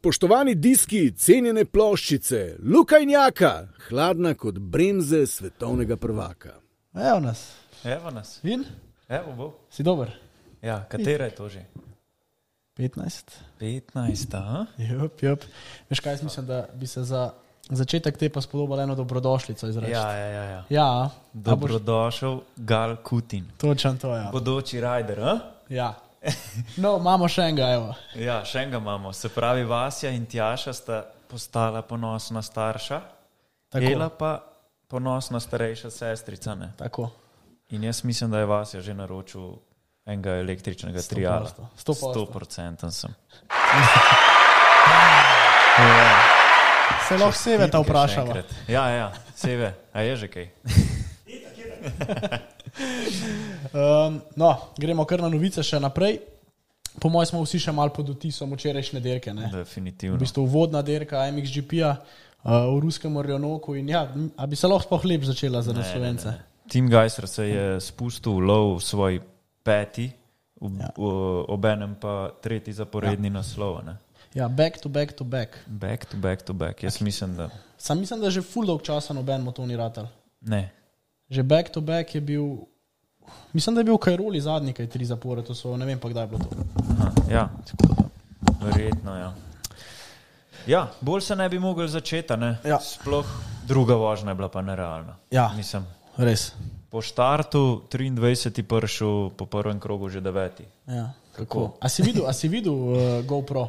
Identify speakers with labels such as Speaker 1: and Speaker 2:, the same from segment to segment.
Speaker 1: Spoštovani diski, cenjene ploščice, Luka in Jaka, hladna kot bremze svetovnega prvaka.
Speaker 2: Evo nas.
Speaker 3: Evo nas.
Speaker 2: In?
Speaker 3: Evo bo.
Speaker 2: Si dober?
Speaker 3: Ja, katera je to že?
Speaker 2: 15.
Speaker 3: 15, a?
Speaker 2: Jop. Veš kaj, jaz mislim, da bi se za začetek te pa spodobalo eno dobrodošlico izreči.
Speaker 3: Ja.
Speaker 2: Ja.
Speaker 3: Dobrodošel Gal Kutin.
Speaker 2: Točno to, ja.
Speaker 3: Bodoči rajder, a?
Speaker 2: Ja. No, imamo še enega, evo.
Speaker 3: Ja, še enega imamo. Se pravi, Vasja in Tjaša sta postala ponosna starša,
Speaker 2: Tako.
Speaker 3: Ela pa ponosna starejša sestrica, ne?
Speaker 2: Tako.
Speaker 3: In jaz mislim, da je Vasja že naročil enega električnega triala. 100% sem.
Speaker 2: Se lahko Seve ta vprašava.
Speaker 3: Ja, Seve, a je že kaj?
Speaker 2: No, gremo kar na novice še naprej. Po mojem smo vsi še malo pod vtisom včerajšnje dirke. Ne?
Speaker 3: Definitivno.
Speaker 2: V bistvu uvodna dirka MXGP-ja v ruskem Orljonoku in ja, a bi se lahko sploh lep začela za Slovence?
Speaker 3: Ne. Tim Gajser se je spustil v lov v svoj peti, obenem pa tretji zaporedni naslov. Ne?
Speaker 2: Ja, back to back.
Speaker 3: Back to back. Jaz mislim, da...
Speaker 2: Sam mislim, da že ful dolg časa noben to ni ratal.
Speaker 3: Ne.
Speaker 2: Že back to back je bil... Mislim, da je bil v Kajroli zadnji, kaj 3 zapore, to so, ne vem pa, kdaj je bilo to.
Speaker 3: Aha, ja, verjetno, ja. Ja, bolj se ne bi mogli začeti, ne?
Speaker 2: Ja.
Speaker 3: Sploh druga vožnja je bila pa nerealna.
Speaker 2: Ja,
Speaker 3: mislim,
Speaker 2: res.
Speaker 3: Po štartu 23. prišel, po prvem krogu že 9.
Speaker 2: Ja, kako? A si videl GoPro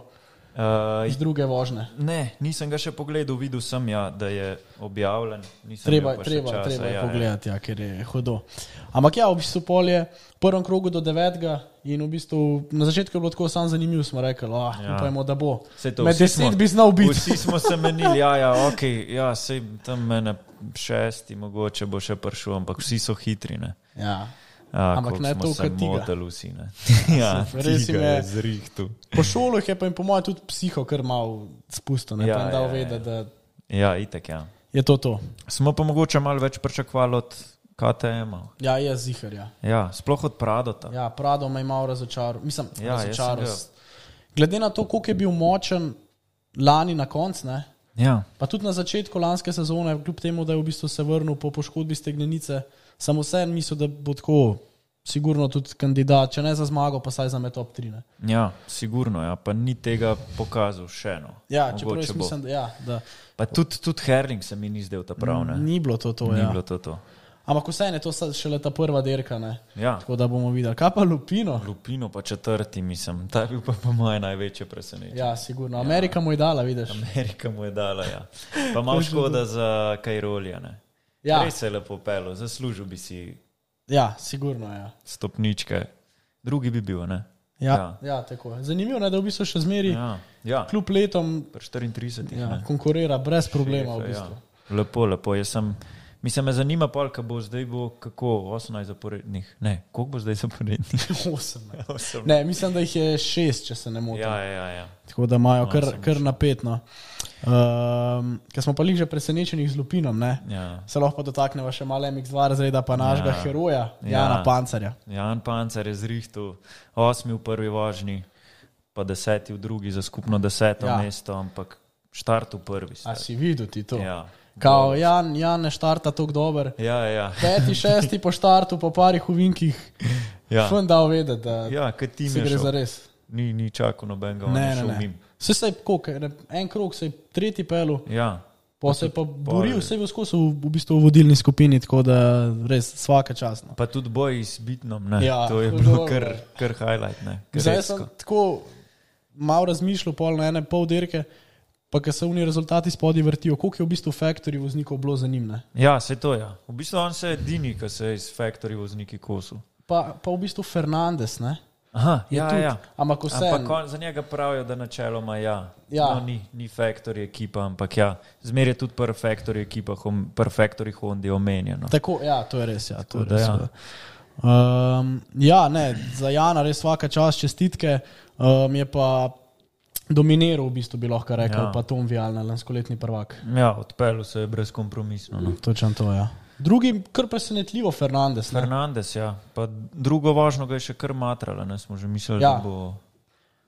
Speaker 2: iz druge vožnje?
Speaker 3: Ne, nisem ga še pogledal, videl sem, ja, da je objavljen.
Speaker 2: Treba je pogledati, ja, ker je hudo. Ampak ja, v bistvu pol je v prvem krogu do 9. in v bistvu na začetku je bilo tako sam zanimivo, smo rekli, upajmo, da bo. Med 10 bi znal biti.
Speaker 3: Vsi smo se menili, sej tam mene 6, mogoče bo še prišel, ampak vsi so hitri, ne.
Speaker 2: Ja. Ampak ne to, kaj tiga.
Speaker 3: Vsi, ne. Ja,
Speaker 2: res
Speaker 3: tiga je zrihtu.
Speaker 2: Po šolah je pa in po mojem tudi psiho kar malo spustil, ne, pa jim dal vedeti, da...
Speaker 3: Ja, itak, ja.
Speaker 2: Je to.
Speaker 3: Smo pa mogoče malo več pričakovali od KTM-a.
Speaker 2: Ja, je ziher, ja.
Speaker 3: Ja, sploh od Pradota.
Speaker 2: Ja, Prado me je malo razočaral. Mislim, razočaral. Glede na to, koliko je bil močen lani na konc, ne?
Speaker 3: Ja.
Speaker 2: Pa tudi na začetku lanske sezone, kljub temu, da je v bistvu se vrnil po poškodbi stegnenice, samo vse mislil, da bo tako sigurno tudi kandidat, če ne za zmago, pa saj za me top 3. Ne?
Speaker 3: Ja, sigurno, ja, pa ni tega pokazal še. No.
Speaker 2: Ja, čeprav jaz mislim, da...
Speaker 3: Pa tudi Herling se mi ni zdel ta prav, ne?
Speaker 2: Ni bilo to,
Speaker 3: ni
Speaker 2: ja.
Speaker 3: Bilo to.
Speaker 2: Ampak vse ne, to šele ta prva dirka, ne?
Speaker 3: Ja.
Speaker 2: Tako da bomo videli. Kaj pa Lupino?
Speaker 3: Lupino pa 4, mislim. Ta je bil pa moje največje presenečenje.
Speaker 2: Ja, sigurno. Amerika mu je dala, vidiš.
Speaker 3: Amerika mu je dala, ja. Pa malo škoda za Kajrolija, ne?
Speaker 2: Ja.
Speaker 3: Res se je lepo pelo, zaslužil bi si...
Speaker 2: Ja, sigurno, ja.
Speaker 3: Stopničke. Drugi bi bil, ne?
Speaker 2: Ja, tako je. Zanimivo, ne, da v bistvu še zmeri kljub letom
Speaker 3: 34,
Speaker 2: konkurira brez problema v bistvu.
Speaker 3: Ja. Lepo. Mislim, me zanima pol, zdaj bo kako 18 zaporednih. Ne, koliko bo zdaj zaporednih?
Speaker 2: 8. Ne, mislim, da jih je 6, če se ne motim.
Speaker 3: Ja.
Speaker 2: Tako da imajo kar napetno. Ker smo pa lih že presenečenih z Lupinom, ne?
Speaker 3: Ja.
Speaker 2: Se lahko pa dotakneva še malo MX2 razreda, pa našega heroja, Jana Pancarja.
Speaker 3: Jan Pancar je zrihtal 8 v prvi vožnji, pa 10 v drugi za skupno 10. mesto, ampak štart v prvi.
Speaker 2: A si videl ti to?
Speaker 3: Ja.
Speaker 2: Kao Jan ne štarta tako dober.
Speaker 3: Ja.
Speaker 2: 5., 6. po štartu, po parih uvinkih.
Speaker 3: Ja.
Speaker 2: Fun dal vedeti, da
Speaker 3: se
Speaker 2: gre za res.
Speaker 3: Ni čakal nobenega, on je šel mim.
Speaker 2: En krog se je 3. pelu, pa se je pa boril, se je bil skozi v bistvu v vodilni skupini, tako da res svaka čast.
Speaker 3: Pa tudi boj s Bitnom, ne?
Speaker 2: Ja,
Speaker 3: to je bilo kar highlight. Ne?
Speaker 2: Zdaj sem tako malo razmišljal pol na ene pol dirke, pa ko se oni rezultati spodaj vrtijo, koliko je v bistvu factory voznikov bilo za njim, ne?
Speaker 3: Ja, se to, ja. V bistvu on se je edini, ko se je iz factory vozniki kosil.
Speaker 2: Pa v bistvu Fernandez, ne?
Speaker 3: Aha,
Speaker 2: ja. Ampak
Speaker 3: za njega pravijo, da načeloma No, ni factory ekipa, ampak zmer je tudi per factory ekipa, per factory Hondi omenjeno.
Speaker 2: Tako, ja, to je res, ja. To je res. Za Jana res svaka čast, čestitke, je pa dominiral, v bistvu bi lahko rekel, pa Tom Vial, lanskoletni prvak.
Speaker 3: Ja, odpeljal se je brezkompromisno. No.
Speaker 2: Točno to, ja. Drugi, kar presenetljivo, Fernandez.
Speaker 3: Fernandez, ja. Pa drugo vožnjo ga je še kar matrala, ne, smo že mislili, da bo...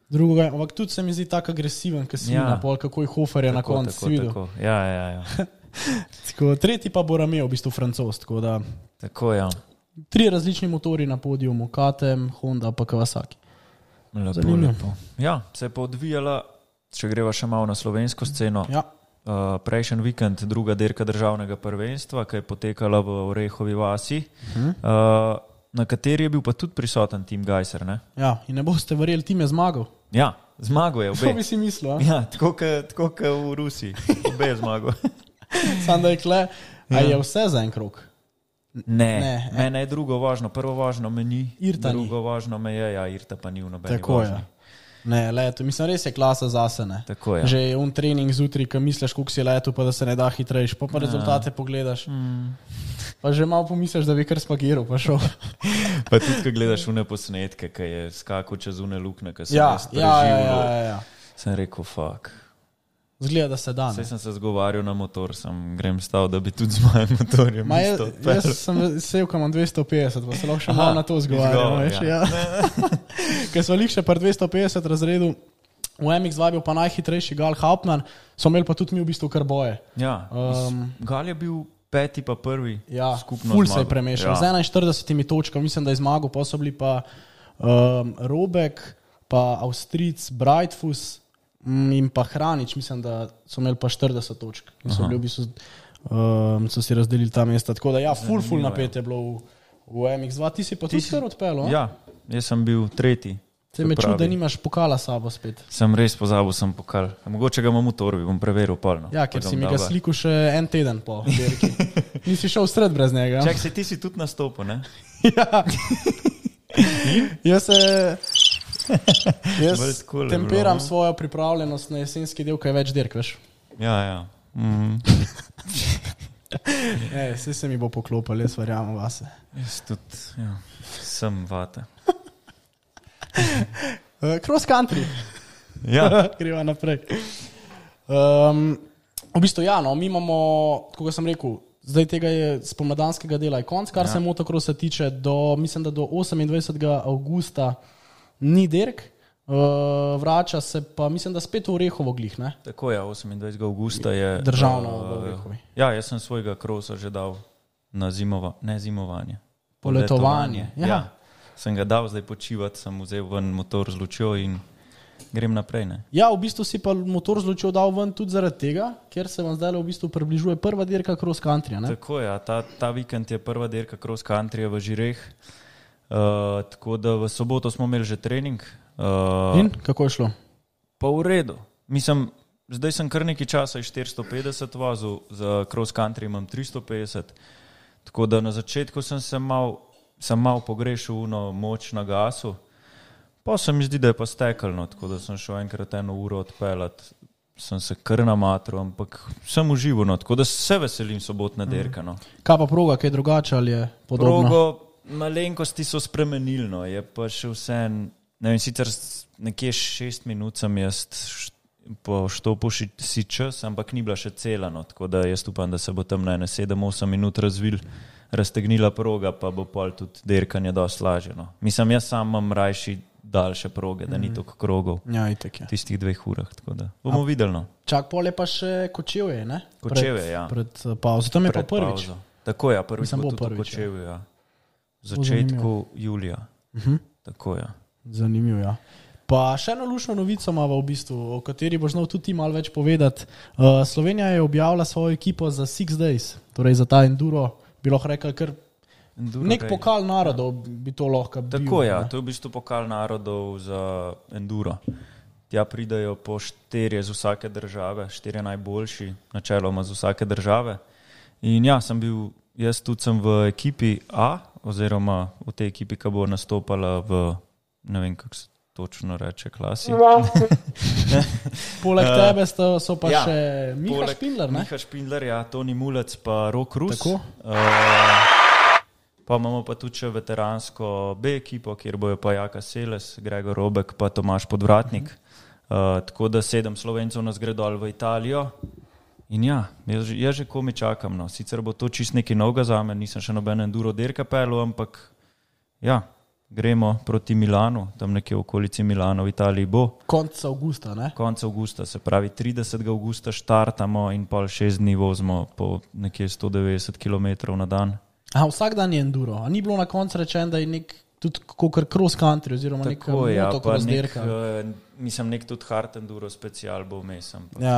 Speaker 2: Drugega, ampak tudi se mi zdi tako agresiven, ker si napol, kako je Hofer je na koncu.
Speaker 3: Tako. Ja.
Speaker 2: Tako, tretji pa bo Romeo, v bistvu Francoz.
Speaker 3: Tako, ja.
Speaker 2: 3 različni motori na podiumu, KTM, Honda pa Kawasaki.
Speaker 3: Lepo. Ja, se je pa odvijala, če greva še malo na slovensko sceno.
Speaker 2: Ja.
Speaker 3: Prejšnji vikend, druga dirka državnega prvenstva, ki je potekala v Orehovi vasi, na kateri je bil pa tudi prisoten Tim Gajser. Ne?
Speaker 2: Ja, in ne boste verjeli, Tim je zmagal.
Speaker 3: Ja, zmagal je obe.
Speaker 2: To bi si mislil, a?
Speaker 3: Ja, tako kot v Rusiji, obe je zmagal.
Speaker 2: Sam da je kle, a je vse za en krog?
Speaker 3: Ne, mene je drugo važno, prvo važno me ni,
Speaker 2: Irta
Speaker 3: drugo važno me je, Irta pa ni v nobeni
Speaker 2: tako
Speaker 3: važni.
Speaker 2: Je. Ne, leto, mislim, res je klasa zase, ne.
Speaker 3: Tako je.
Speaker 2: Že je trening zjutraj, ko misliš, koliko si leto, pa da se ne da hitrejš, pa rezultate pogledaš. Pa že malo pomisliš, da bi kar spagiral, pa šel.
Speaker 3: Pa tudi, ko gledaš une posnetke, ko je skakal čez une lukne, ko sem jaz
Speaker 2: preživel,
Speaker 3: sem rekel, fuck.
Speaker 2: Zgleda, da se da.
Speaker 3: Saj sem se zgovarjal na motor, grem stal, da bi tudi z mojim motorjem.
Speaker 2: Jaz sem sejel, ko imam 250, pa se lahko še malo na to zgovarjal. Ja. Ker smo lih še par 250 razredu, v MX2 bil pa najhitrejši Gal Hauptmann, so imeli pa tudi mi v bistvu kar boje.
Speaker 3: Ja, Gal je bil 5. pa 1.
Speaker 2: Ja,
Speaker 3: skupno
Speaker 2: ful se je premešal. Z 41 točkami, mislim, da je zmagal, pa so bili pa Robek, pa Avstric, Breitfuss, in pa Hranič, mislim, da so imeli pa 40 točk. In so bili v bistvu, so si razdelili ta mesta. Tako da ja, ful napet je bilo v MX2. Ti si pa tudi kar odpel, a?
Speaker 3: Ja, jaz sem bil 3.
Speaker 2: Se me čudi, da nimaš pokala sabo spet.
Speaker 3: Sem res pozabil, sem pokal. Mogoče ga imam v torbi, bom preveril polno.
Speaker 2: Ja, ker si mi ga slikal še en teden po dirki. Nisi šel v sred brez njega.
Speaker 3: Čak, ti si tudi nastopil, ne?
Speaker 2: Ja. Jaz temperam svojo pripravljenost na jesenski del, kaj več dirk, veš?
Speaker 3: Ja.
Speaker 2: Vse se mi bo poklopil, jaz verjamem vase.
Speaker 3: Jaz tudi, ja, sem vate.
Speaker 2: Cross country.
Speaker 3: Ja.
Speaker 2: Greva naprej. V bistvu, ja, no, mi imamo, kako sem rekel, zdaj tega je spomladanskega dela je konc, kar se motocrossa tiče, mislim, da do 28. avgusta ni dirk, vrača se pa, mislim, da spet v Orehovo glih, ne?
Speaker 3: Tako je, 28. avgusta je
Speaker 2: državno v Orehovi.
Speaker 3: Ja, jaz sem svojega krosa že dal na zimovanje.
Speaker 2: Poletovanje.
Speaker 3: Ja. Sem ga dal zdaj počivati, sem vzel ven motor z lučjo in grem naprej, ne?
Speaker 2: Ja, v bistvu si pa motor z lučjo dal ven tudi zaradi tega, ker se vam zdaj v bistvu približuje prva dirka cross countryja, ne?
Speaker 3: Tako je, ta vikend je prva dirka cross countryja v Žireh. Tako da v soboto smo imeli že trening.
Speaker 2: In kako je šlo?
Speaker 3: Pa v redu. Mislim, zdaj sem kar nekaj časa 450 vozil, za cross country imam 350. Tako da na začetku sem mal pogrešil moč na gasu. Pa se mi zdi, da je pa stekelno, tako da sem šel enkrat 1 uro odpeljati. Sem se kar namatral, ampak sem užival, tako da se veselim sobotne dirke. No.
Speaker 2: Kaj pa proga, kaj drugače ali je podobno?
Speaker 3: Progo, malenkosti so spremenili, no. Je pa še vse, ne vem, sicer nekje 6 minut sem jaz poštopil si čas, ampak ni bila še cela, no. Tako da jaz upam, da se bo tam na 7-8 minut raztegnila proga, pa bo pol tudi dirkanje dosti lažje. No. Mislim, jaz sam imam rajši daljše proge, da ni toliko krogov tistih 2 urah, tako da bomo videli. No.
Speaker 2: Čak pol je pa še Kočevje, ne?
Speaker 3: Kočevje, ja.
Speaker 2: Pred pauzo, tam je pa prvič.
Speaker 3: Pauzo. Tako je, prvič bo tudi Kočevje, ja. V začetku julija. Tako je.
Speaker 2: Zanimivo, ja. Pa še eno lušno novico imamo v bistvu, o kateri boš znal tudi ti malo več povedati. Slovenija je objavila svojo ekipo za 6 days, torej za ta enduro, bi lahko rekel kar nek pokal narodov bi to lahko bil.
Speaker 3: Tako je, to je v bistvu pokal narodov za enduro. Tja pridajo po 4 z vsake države, 4 najboljši, načeloma z vsake države. In ja, jaz tudi sem v ekipi A, oziroma v tej ekipi, ki bo nastopala v, ne vem, kako se točno reče, klasi.
Speaker 2: Poleg tebe so pa še Miha Špindler, ne?
Speaker 3: Miha Špindler, ja, Toni Mulec pa Rok Rus.
Speaker 2: Tako.
Speaker 3: Pa imamo pa tudi še veteransko B ekipo, kjer bojo pa Jaka Seles, Gregor Robek pa Tomaž Podvratnik. Tako da 7 Slovencev nas gre dol v Italijo. In ja, jaz že komi čakam. No. Sicer bo to čist nekaj novega zame, nisem še noben enduro dirka pelil, ampak ja, gremo proti Milanu, tam nekje v okolici Milana v Italiji bo.
Speaker 2: Konec avgusta, ne?
Speaker 3: Konec avgusta, se pravi 30. avgusta štartamo in pol 6 dni vozimo po nekje 190 km na dan.
Speaker 2: Vsak dan je enduro. A ni bilo na koncu rečeno, da je nek tudi kakor cross country oziroma nek motocross dirka?
Speaker 3: Mislim, nek tudi hard enduro special bo vmes.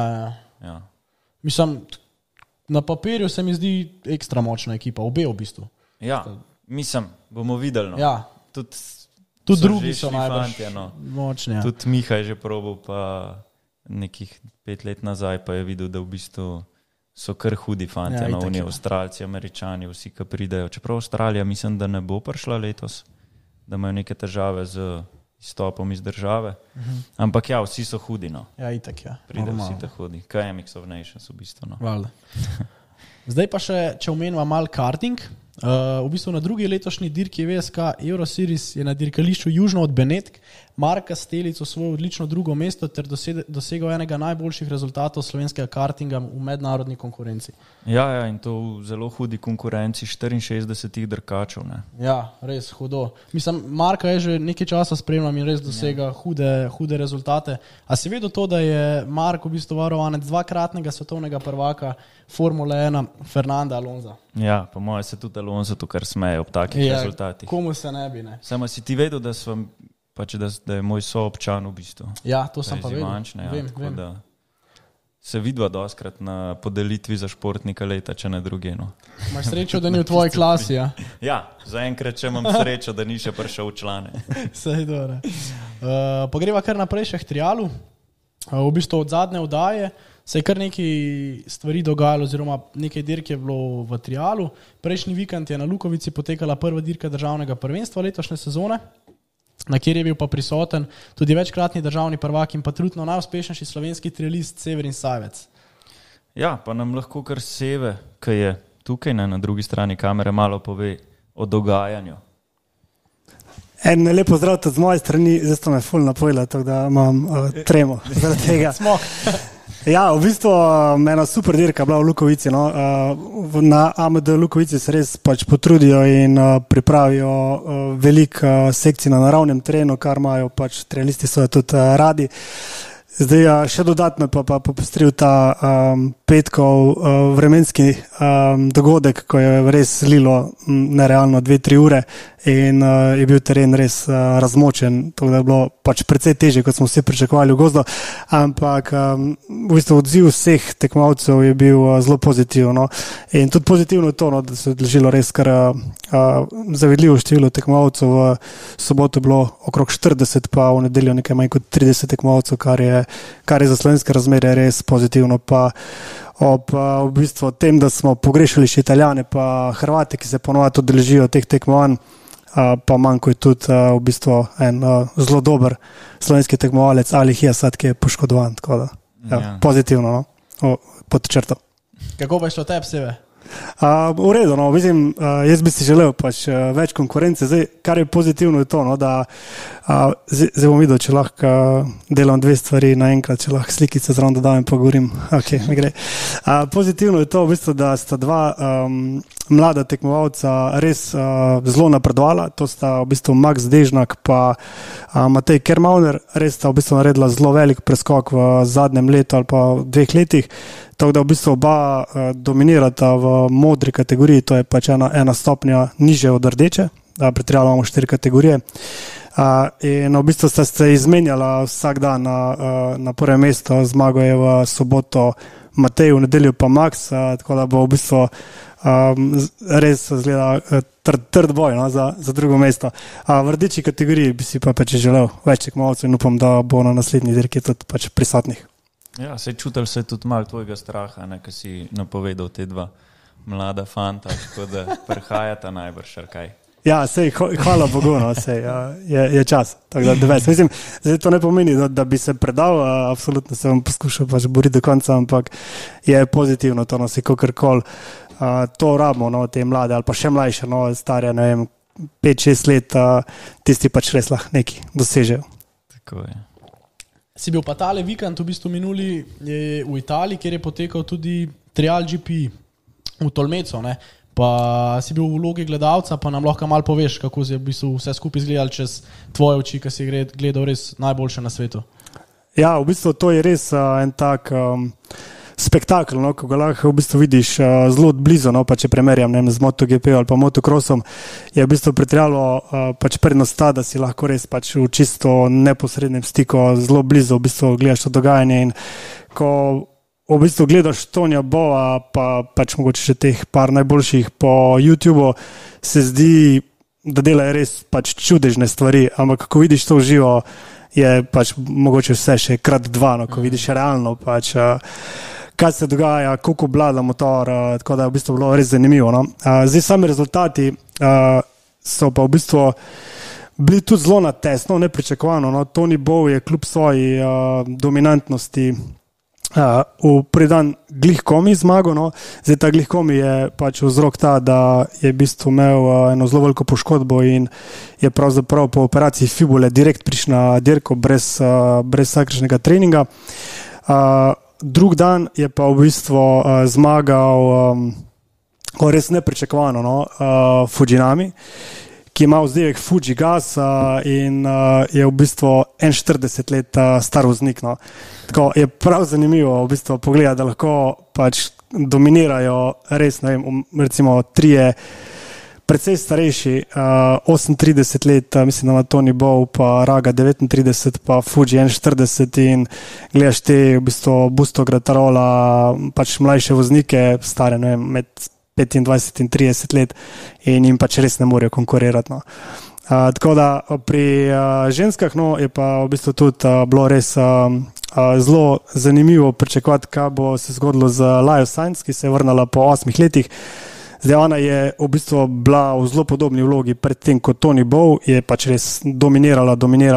Speaker 2: Ja. Mislim, na papirju se mi zdi ekstra močna ekipa, obe v bistvu.
Speaker 3: Ja, mislim, bomo videli. No.
Speaker 2: Ja. Tudi drugi so najbolj močni. Ja.
Speaker 3: Tudi Miha je že probal, pa nekih 5 let nazaj pa je videl, da v bistvu so kar hudi fanti, oni Avstralci, Američani, vsi, ki pridejo. Čeprav Avstralija mislim, da ne bo prišla letos, da imajo neke težave z izstopom iz države. Ampak ja, vsi so hudi. No.
Speaker 2: Ja, itak, ja.
Speaker 3: Pridejo vsi te hudi. KMX of Nations v bistvu. No.
Speaker 2: Zdaj pa še, če omenjava mal karting, v bistvu na drugi letošnji dirki VSK Euroseries je na dirkališču južno od Benetk Marka Stelic osvojil odlično drugo mesto ter dosegel enega najboljših rezultatov slovenskega kartinga v mednarodni konkurenci.
Speaker 3: Ja, in to v zelo hudi konkurenci 64 dirkačev. Ne? Ja,
Speaker 2: res hudo. Mislim, Marka je že nekaj časa spremljam in res dosega hude rezultate. A si vedel to, da je Mark v bistvu varovanec dvakratnega svetovnega prvaka Formule 1 Fernanda Alonsa?
Speaker 3: Ja, po moje se tudi Alonso to kar smeje ob takih rezultatih.
Speaker 2: Komu se ne bi, ne?
Speaker 3: Samo si ti vedel, da je moj soobčan v bistvu.
Speaker 2: Ja, to sem pa vedel.
Speaker 3: Vem. Da se vidva doskrat na podelitvi za športnika leta, če ne druge. No.
Speaker 2: Imaš srečo, da ni v tvoji klasi, ja?
Speaker 3: Ja, zaenkrat še imam srečo, da ni še prišel v člane.
Speaker 2: Sej dobro. Pa greva kar naprej še k trialu. V bistvu od zadnje oddaje se je kar nekaj stvari dogajalo, oziroma nekaj dirk je bilo v trialu. Prejšnji vikend je na Lukovici potekala prva dirka državnega prvenstva letošnje sezone, na kjer je bil pa prisoten tudi večkratni državni prvak in pa trudno najuspešnejši slovenski trialist Severin Sajvec.
Speaker 3: Ja, pa nam lahko kar Seve, ki je tukaj na drugi strani kamere, malo pove o dogajanju.
Speaker 4: En lepo zdrav tudi z moje strani, zdaj ste me ful napojila, tako da imam tremo zaradi tega.
Speaker 2: Smok.
Speaker 4: Ja, v bistvu ena super dirka bila v Lukovici. No. Na AMD Lukovici se res pač potrudijo in pripravijo veliko sekcij na naravnem terenu, kar imajo pač trialisti so tudi radi. Zdaj še dodatno pa popestril ta petkov vremenski dogodek, ko je res lilo nerealno 2-3 ure in je bil teren res razmočen, tako da je bilo pač precej težje, kot smo vsi pričakovali v gozdu, ampak v bistvu odziv vseh tekmovalcev je bil zelo pozitivno in tudi pozitivno je to, no, da se je odložilo res kar zavidljivo število tekmovalcev. V soboto je bilo okrog 40, pa v nedeljo nekaj manj kot 30 tekmovalcev, kar je za slovenske razmere res pozitivno. Pa ob v bistvu tem, da smo pogrešali še Italijane pa Hrvate, ki se ponovadi odeležijo teh tekmovanj, pa manjko je tudi v bistvu en zelo dober slovenski tekmovalec Ali Hiasat, ki je poškodovan, tako da pozitivno, no, pod črto.
Speaker 2: Kako pa je šlo tebi, Seve?
Speaker 4: V redu, no, mislim, jaz bi si želel pač več konkurence. Zdaj, kar je pozitivno je to, no, da zdaj bom videl, če lahko delam 2 stvari naenkrat, če lahko slikice zraven dodam in pogovorim. Ok, mi gre. Pozitivno je to, v bistvu, da sta 2 mlada tekmovalca res zelo napredovala. To sta v bistvu Max Dežnak pa Matej Kermauner. Res sta v bistvu naredila zelo velik preskok v zadnjem letu ali pa 2 letih. Tako da v bistvu oba dominirata v modri kategoriji, to je pač ena stopnja niže od rdeče, pri trialu imamo 4 kategorije. In v bistvu sta se izmenjala vsak dan na prvem mestu, zmago je v soboto Matej, v nedeljo pa Max, tako da bo v bistvu res zgleda trd boj, no, za drugo mesto. V rdeči kategoriji bi si pa pač želel več tekmovalcev in upam, da bo na naslednji dirki tudi pač prisotnih.
Speaker 3: Ja, se čutil se tudi malo tvojega straha, ki si napovedal te 2 mlada fanta, tako da prihajata najbrž, kaj.
Speaker 4: Ja, sej, hvala Bogu, no, sej, je čas. Tako da mislim, zdaj to ne pomeni, da bi se predal, absolutno se bom poskušal pač boriti do konca, ampak je pozitivno to, no, si kakorkoli to rabimo, no, te mlade ali pa še mlajše, no, starje, ne vem, 5-6 let, tisti pač res lahko neki dosežejo.
Speaker 3: Tako je.
Speaker 2: Si bil pa tale vikend v bistvu minuli v Italiji, kjer je potekal tudi Trial GP v Tolmeco, ne? pa si bil v vlogi gledalca, pa nam lahko malo poveš, kako si v bistvu vse skupaj izgledal čez tvoje oči, ki si gledal res najboljše na svetu.
Speaker 4: Ja, v bistvu to je res en tak spektakel, no, ko ga lahko v bistvu vidiš zelo blizu, no, pa če primerjam z MotoGP ali pa motocrossom, je v bistvu pretrijalo pač prednost ta, da si lahko res pač v čisto neposrednem stiku zelo blizu v bistvu gledaš to dogajanje in ko v bistvu gledaš Tonija Boa, pa pač mogoče še teh par najboljših po YouTubeu, se zdi, da delajo res pač čudežne stvari, ampak ko vidiš to v živo, je pač mogoče vse še krat 2, no, ko vidiš realno pač, kaj se dogaja, koliko blada motor, tako da je v bistvu bilo res zanimivo. No. Zdaj sami rezultati so pa v bistvu bili tudi zelo natesno, nepričakovano. No. Toni Bow je kljub svoji dominantnosti v predan glih komi zmago, no. Zdaj ta glih komi je pač vzrok ta, da je v bistvu imel eno zelo veliko poškodbo in je pravzaprav po operaciji fibule direkt prišel na dirko brez vsakršnega treninga. Drug dan je pa v bistvu zmagal res nepričakovano, no, Fujinami, ki ima vzdevek Fuji gas in je v bistvu 41 let star voznik. No. Tako je prav zanimivo v bistvu pogledati, da lahko pač dominirajo res, ne vem, recimo trije precej starejši, 38 let, mislim, da ima Toni Bow, pa Raga 39, pa Fuji 41 in gledaš te v bistvu Busto Gratarola, pač mlajše voznike, stare, ne vem, med 25 in 30 let in jim pač res ne morejo konkurirati. No. Tako da pri ženskah, no, je pa v bistvu tudi bilo res zelo zanimivo pričakovati, kaj bo se zgodilo z Lajo Sainz, ki se je vrnila po 8 letih. Zdaj ona je v bistvu bila v zelo podobni vlogi predtem kot Toni Bow, je pač res dominirala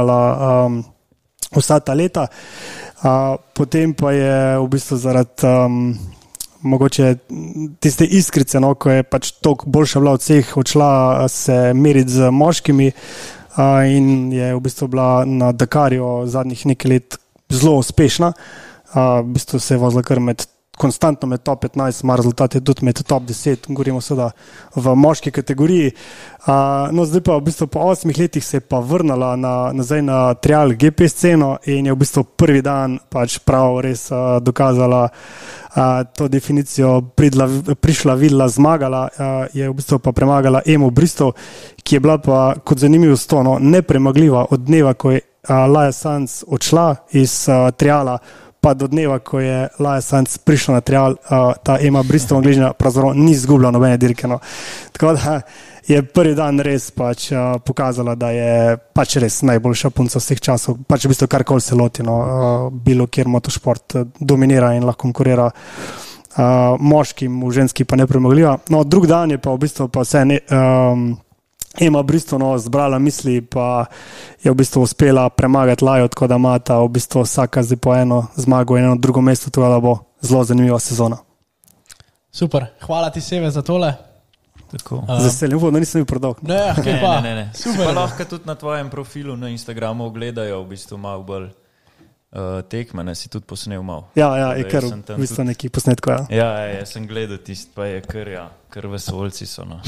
Speaker 4: vsa ta leta. Potem pa je v bistvu zaradi mogoče tiste iskrice, no, ko je pač toliko boljša bila od vseh, odšla se meriti z moškimi in je v bistvu bila na Dakarju zadnjih nekaj let zelo uspešna. V bistvu se je vozila kar konstantno med top 15, ima rezultate tudi med top 10, govorimo seveda v moški kategoriji. No, zdaj pa v bistvu po 8 letih se je pa vrnila nazaj na trial GP sceno in je v bistvu prvi dan pač prav res dokazala to definicijo, prišla, videla, zmagala, je v bistvu pa premagala Emo Bristol, ki je bila pa kot zanimivo stono nepremagljiva od dneva, ko je Laja Sainz odšla iz triala, pa do dneva, ko je Laja Sainz prišla na trial, ta Ema Bristol angližna pravzaprav ni izgubila nobene dirke. No. Tako da je prvi dan res pač pokazala, da je pač res najboljša punca vseh časov, pač v bistvu karkoli se loti, no, bilo kjer motošport dominira in lahko konkurira moškim, v ženski pa nepremagljiva. No, drug dan je pa v bistvu pa vse Ema Bristol, no, zbrala misli, pa je v bistvu uspela premagati Lajo, tako da imata v bistvu vsaka zdaj po eno zmago in eno drugo mesto, tako da bo zelo zanimiva sezona.
Speaker 2: Super, hvala ti Seve za tole.
Speaker 4: Veselim, da nisem bil predolg.
Speaker 3: Ne. Super. Pa lahko tudi na tvojem profilu na Instagramu gledajo v bistvu malo bolj tekme, ne si tudi posnel malo.
Speaker 4: Ja, je kar v bistvu neki posnetkov.
Speaker 3: Ja, jaz sem gledal tist, pa je kar vesolci so. No.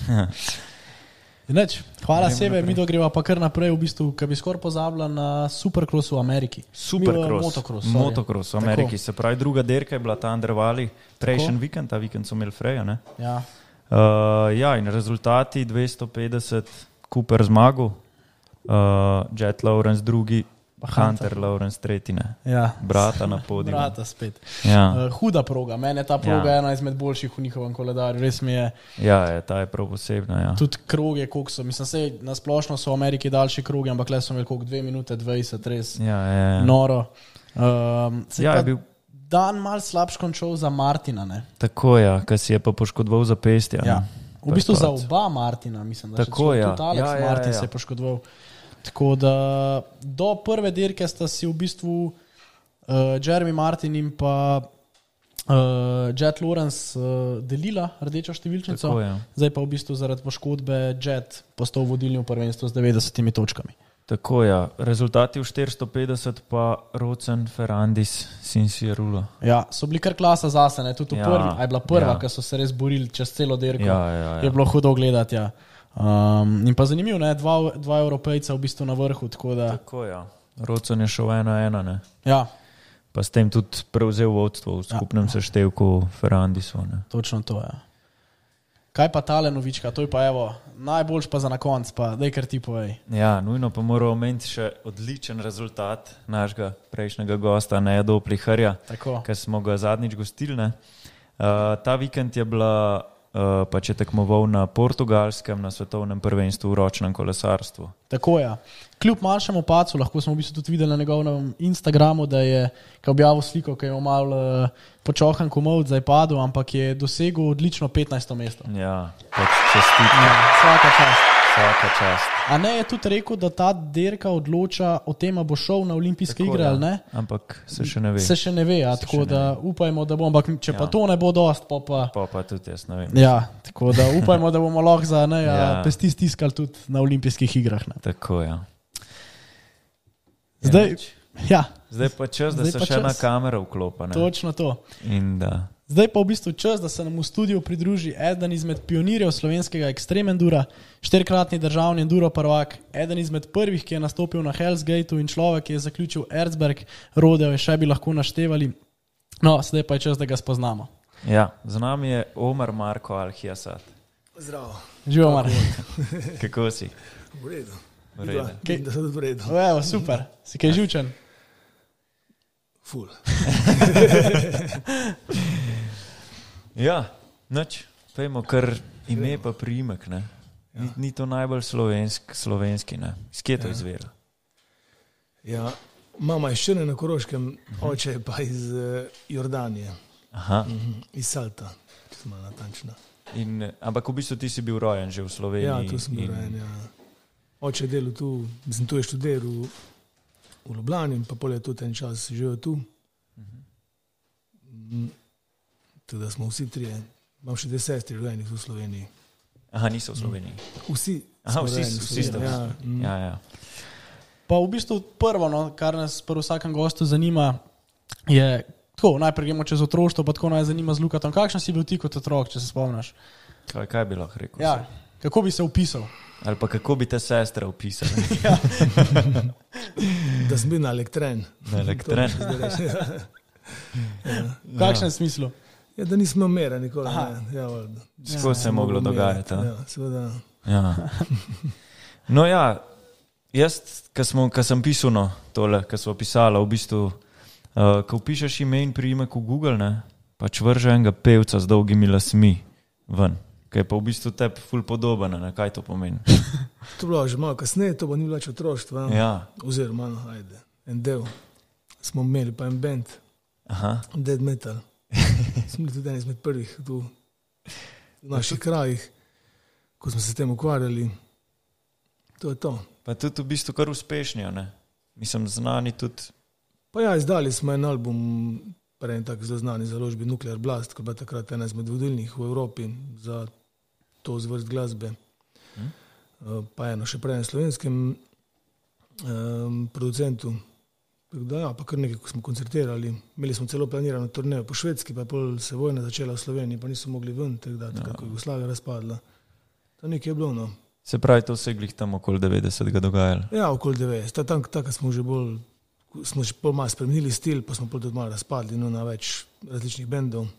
Speaker 2: Neč, hvala Seve, mi dogreva pa kar naprej v bistvu, kaj bi skoraj pozabila na Supercross v Ameriki.
Speaker 3: Motocross v Ameriki, se pravi druga dirka je bila ta Under Valley, prejšen vikend, ta vikend so imeli Freja, ne?
Speaker 2: Ja.
Speaker 3: In rezultati 250 Cooper zmagu, Jet Lawrence drugi, Hunter Lawrence tretji, ne?
Speaker 2: Ja.
Speaker 3: Brata na podiju.
Speaker 2: Brata spet.
Speaker 3: Ja.
Speaker 2: Huda proga, meni je ta proga ena izmed boljših v njihovem koledarju, res mi je.
Speaker 3: Ja, ta je prav posebna, ja.
Speaker 2: Tudi kroge, koliko so, mislim se, na splošno so v Ameriki daljši krogi, ampak le so imeli koliko 2 minute 20, res noro.
Speaker 3: Je bil
Speaker 2: dan mal slabš končal za Martina, ne?
Speaker 3: Tako, ja, ki si je pa poškodoval zapestja.
Speaker 2: Ja. V bistvu za oba Martina, mislim, da
Speaker 3: tako,
Speaker 2: še tudi Alex Martin se je poškodoval. Tako da do prve dirke sta si v bistvu Jeremy Martin in pa Jet Lawrence delila rdečo številčnico.
Speaker 3: Tako, ja.
Speaker 2: Zdaj pa v bistvu zaradi poškodbe Jet postal vodilni v prvenstvu z 90 točkami.
Speaker 3: Tako ja, rezultati v 450 pa Rocen, Ferrandis, Cincerulo.
Speaker 2: Ja, so bili kar klasa zase, ne, tudi v prvi, a je bila prva, ki so se res borili čez celo dirko.
Speaker 3: Ja.
Speaker 2: Je bilo hudo gledati, ja. In pa zanimivo, ne, dva Evropejca v bistvu na vrhu, tako da...
Speaker 3: Tako ja, Rocen je šel 1-1, ne.
Speaker 2: Ja.
Speaker 3: Pa s tem tudi prevzel vodstvo v skupnem seštevku Ferrandisu, ne.
Speaker 2: Točno to, ja. Kaj pa tale novička, to je pa evo, najboljš pa za na konc, pa daj kar ti povej.
Speaker 3: Ja, nujno pa moram omeniti še odličen rezultat našega prejšnjega gosta, Neja Dopliharja, ker smo ga zadnjič gostili. Ta vikend je bila, pač je tekmoval na Portugalskem, na svetovnem prvenstvu v ročnem kolesarstvu.
Speaker 2: Tako ja. Kljub manjšemu pacu, lahko smo v bistvu tudi videli na njegovem Instagramu, da je objavil sliko, ki je malo počohan komovc, zdaj padel, ampak je dosegel odlično 15. mesto.
Speaker 3: Ja, pač čestitno.
Speaker 2: Ja, vsaka čast.
Speaker 3: Vsaka čast.
Speaker 2: A ne je tudi rekel, da ta dirka odloča o tem, bo šel na olimpijske igre ali ne?
Speaker 3: Ampak se še ne ve.
Speaker 2: Se še ne ve, ja, tako da upajmo, da bo, ampak če pa to ne bo dost,
Speaker 3: pa tudi jaz ne vem.
Speaker 2: Ja, tako da upajmo, da bomo lahko za pesti stiskali tudi na olimpijskih igrah. Ne?
Speaker 3: Tako, ja.
Speaker 2: Zdaj
Speaker 3: pa čas, da se še ena kamera vklopa.
Speaker 2: Točno to.
Speaker 3: In da...
Speaker 2: Zdaj pa v bistvu čas, da se nam v studiu pridruži eden izmed pionirjev slovenskega ekstrem endura, 4-kratni državni enduro prvak, eden izmed prvih, ki je nastopil na Hell's Gateu in človek, ki je zaključil Erzberg, rodeo je še bi lahko naštevali. No, zdaj pa je čas, da ga spoznamo.
Speaker 3: Ja, z nami je Omar Marko Al-Hiasat.
Speaker 5: Zdravo.
Speaker 2: Živo, Omar.
Speaker 3: Kako si?
Speaker 5: V redu.
Speaker 2: Da
Speaker 5: se tudi v redu.
Speaker 2: Evo, super. Si kaj živčen?
Speaker 5: Ful.
Speaker 3: Ja, nič. Pejmo kar ime pa priimek, ne. Ni to najbolj slovenski, ne. Iz kje to izvira?
Speaker 5: Ja, mama je Črne na Koroškem, oče je pa iz Jordanije.
Speaker 3: Aha.
Speaker 5: Iz Salta, če sem malo natančna.
Speaker 3: Ampak v bistvu ti si bil rojen že v Sloveniji.
Speaker 5: Ja, tu sem bil rojen, ja. Oče je delal tu, tu je študiral v Ljubljani in pa pol je tudi en čas živel tu. Tako da smo vsi trije. Imam še 10 sestri rojenih v Sloveniji.
Speaker 3: Aha, niso v Sloveniji.
Speaker 5: Vsi
Speaker 3: ste. Ja.
Speaker 2: Pa v bistvu prvo, no, kar nas pri vsakem gostu zanima, je tako, najprej gremo čez otroštvo, pa tako naj zanima z Lukatom. Kakšen si bil ti kot otrok, če se spomniš?
Speaker 3: Kaj bi lahko rekel?
Speaker 2: Ja, kako bi se opisal?
Speaker 3: Ali pa kako bi te sestre opisali?
Speaker 5: Da sem bil na elektren.
Speaker 3: Na elektren.
Speaker 2: V kakšnem smislu?
Speaker 5: Ja, da nismo mera nikoli.
Speaker 3: Tako se je moglo dogajati.
Speaker 5: Ja, seveda.
Speaker 3: Ja. No ja, jaz, ko sem pisal no, tole, ko smo pisali, v bistvu, ko pišeš ime in priimek v Google, ne, pač vrže enega pevca z dolgimi lasmi ven. Kaj pa v bistvu tebi ful podoben, ne? Kaj to pomeni?
Speaker 5: To bilo že malo kasneje, to bo ni bilo več otroštvo.
Speaker 3: Ja.
Speaker 5: Oziroma, en del. Smo imeli pa en band, Dead Metal. Smo bili tudi en izmed prvih tu v naših krajih, ko smo se s tem ukvarjali. To je to.
Speaker 3: Pa tudi v bistvu kar uspešnijo, ne? Mislim, znani tudi.
Speaker 5: Pa ja, izdali smo en album, prej en tak zelo znani založbi Nuclear Blast, ko je bila takrat ena izmed vodilnih v Evropi za to zvrst glasbe. Pa eno še prej en slovenskem producentu. Ja, pa kar nekaj, ko smo koncertirali. Imeli smo celo planirano turnejo po Švedski, pa je pol se vojna začela v Sloveniji, pa niso mogli ven, takrat, ko je Jugoslavija razpadla. To nekaj je bilo, no.
Speaker 3: Se pravi, to se je glih tam okoli 90 dogajalo?
Speaker 5: Ja, okoli 90. Tako smo že bolj pol malo spremenili stil, pa smo pol tudi malo razpadli, no, na več različnih bendov.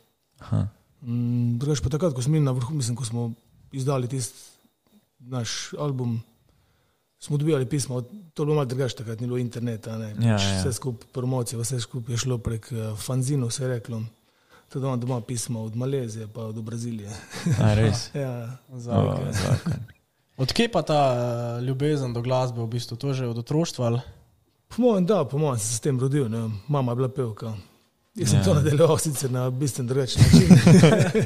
Speaker 5: Drugač pa takrat, ko smo na vrhu, mislim, ko smo izdali tisti naš album, smo dobivali pisma, to je bilo malo drugače takrat, ni bilo interneta, ne. Vse skupaj promocije, vse skupaj je šlo prek fanzinov, se je reklo. Tudi imam doma pisma od Malezije pa od Brazilije.
Speaker 3: A, res?
Speaker 5: Ja.
Speaker 3: Zakon.
Speaker 2: Odkje pa ta ljubezen do glasbe v bistvu? To že od otroštva ali?
Speaker 5: Po mojem sem se s tem rodil, ne. Mama je bila pevka. Jaz sem to nadaljeval sicer na bistven drugačen način.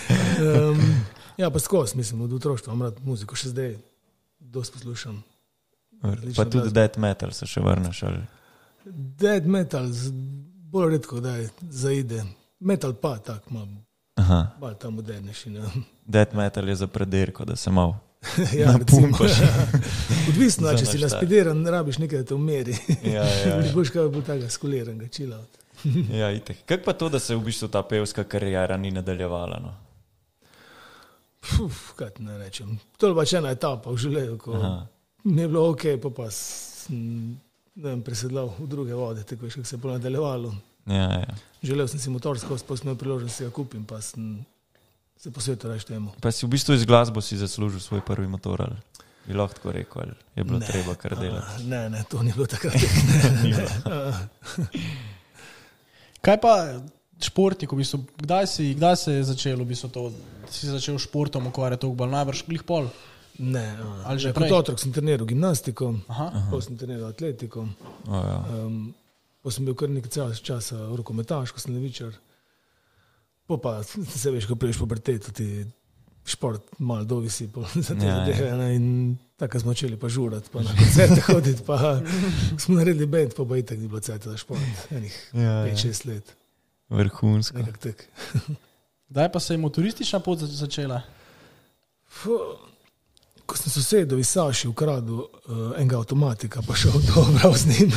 Speaker 5: Ja, pa skos, mislim, od otroštva imam rad muziko, še zdaj dosti poslušam.
Speaker 3: Pa tudi death metal se še vrneš, ali?
Speaker 5: Death metal bolj redko, da je zaide. Metal pa tak, malo ta modernejši.
Speaker 3: Death metal je za predirko, da se malo
Speaker 5: Ja, odvisno, če si naspideran, rabiš nekaj, da te umeri. Ne boš kaj bolj takega skuliranega čila.
Speaker 3: Ja, itek. Kako pa to, da se v bistvu ta pevska karijera ni nadaljevala? No?
Speaker 5: Kaj ne rečem. To je pač ena etapa v življenju, ko mi je bilo ok, pa sem presedlal v druge vode, tako veš, kako se je bolj nadaljevalo.
Speaker 3: Ja.
Speaker 5: Želel sem si motorsko, pa sem imel priložnost, da si ga kupim, pa sem se posvetil reči temu.
Speaker 3: Pa si v bistvu iz glasbo si zaslužil svoj prvi motor, ali bi lahko tako rekel, ali je bilo treba kar delati?
Speaker 5: Ne, to ni bilo takrat.
Speaker 2: Kaj pa športnik, v bistvu, kdaj se je začel v bistvu to, si začel športom ukvarjati toliko bolj, najbrž glih pol?
Speaker 5: Ne, kot otrok sem treniral gimnastiko, potem sem treniral atletiko, potem sem bil kar nekaj časa rokometaš, ko sem levičar, pa se veš, ko priješ puberteto, ti šport malo dovisi za te zadeve in tako smo začeli pa žurati, pa na koncerte hoditi, pa smo naredili band, pa itak ni bilo cajta za šport, enih 5-6 let.
Speaker 3: Vrhunsko.
Speaker 5: Nekak tak.
Speaker 2: Kdaj pa se je motoristična pot začela?
Speaker 5: Ko sem sosedovi Saši ukradil enega avtomatika, pa šel dobro z njim.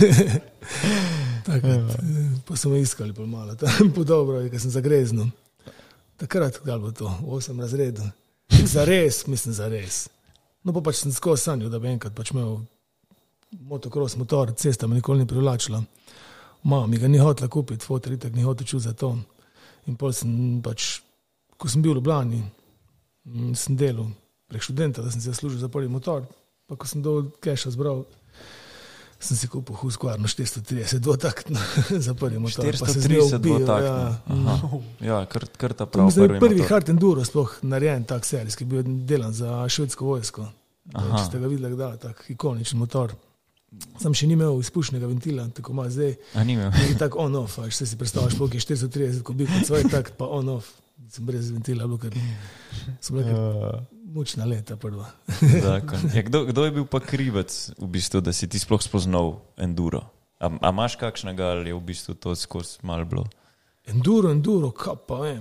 Speaker 5: Pa smo iskali pol malo, po dobro, ker sem zagreznil. Takrat, kaj bo to, v 8 razredu. Zares, mislim zares. No pa pač sem skozi sanjal, da bi enkrat pač imel motocross motor, cesta me nikoli ni privlačila. Mama mi ga ni hotela kupiti, fotor itak ni hotel čuti za to. In pol sem pač, ko sem bil v Ljubljani, sem delal prek študenta, da sem si zaslužil za prvi motor, pa ko sem dol keša zbral, sem si kupil Husqvarna 430 dvotaktno za prvi motor.
Speaker 3: 430 dvotaktno? Ja, kar ta prav prvi motor.
Speaker 5: Prvi hard enduro sploh narejen tak serijski, bil delan za švedsko vojsko. Če ste ga videli, da tak ikoničen motor. Sam še ni imel izpušnega ventila, tako ima zdaj.
Speaker 3: Ni imel.
Speaker 5: Ni tak on-off, še si predstavljaš, koliko je 430 kubikov, svoj takt, pa on-off. Sem brez ventila, ker so bile mučna leta prva.
Speaker 3: Ja, kdo je bil pa krivec, v bistvu, da si ti sploh spoznal enduro? A imaš kakšnega, ali je v bistvu to skozi malo bilo?
Speaker 5: Enduro, kaj pa vem.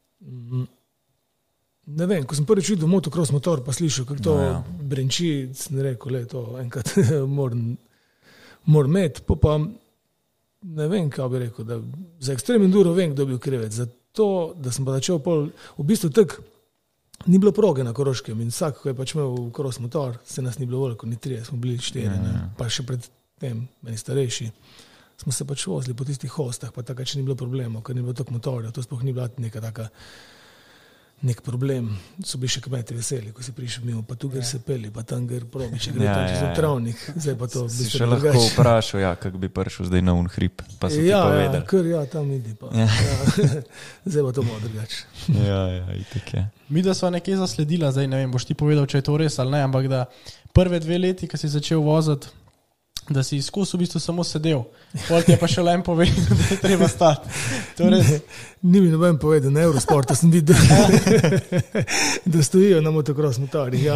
Speaker 5: Ne vem, ko sem prvič videl motocross motor, pa slišal, kako to brenči, sem rekel, to enkrat moram imeti, pa ne vem, kaj bi rekel, da za ekstrem enduro vem, kdo je bil krivec. Zato, da sem pa začel pol, v bistvu tak, ni bilo proge na Koroškem in vsak, ko je pač imel cross motor, se nas ni bilo veliko, ni 3, smo bili 4, pa še pred tem, meni starejši. Smo se pač vozili po tistih hostah, pa tako, če ni bilo problemov, ker ni bilo tako motorja, to sploh ni bila neka taka nek problem, so bili še kmeti veseli, ko si prišel mimo, pa tu gre se peli, pa tam gre probi, če gre tam čez travnik, zdaj pa to
Speaker 3: si še lahko vprašal, kako bi prišel zdaj na un hrib, pa so ti povedali.
Speaker 5: Tam idi pa. Zdaj pa to malo drugače.
Speaker 3: Itak je.
Speaker 2: Mi, da sva nekje zasledila, zdaj ne vem, boš ti povedal, če je to res ali ne, ampak da prve 2 leti, ko si začel voziti, da si izkusil v bistvu samo sedel. Pol ti je pa še le povedal, da je treba stati.
Speaker 5: Ni mi noben povedal, na Eurosportu sem videl, da stojijo na motocross motorjih.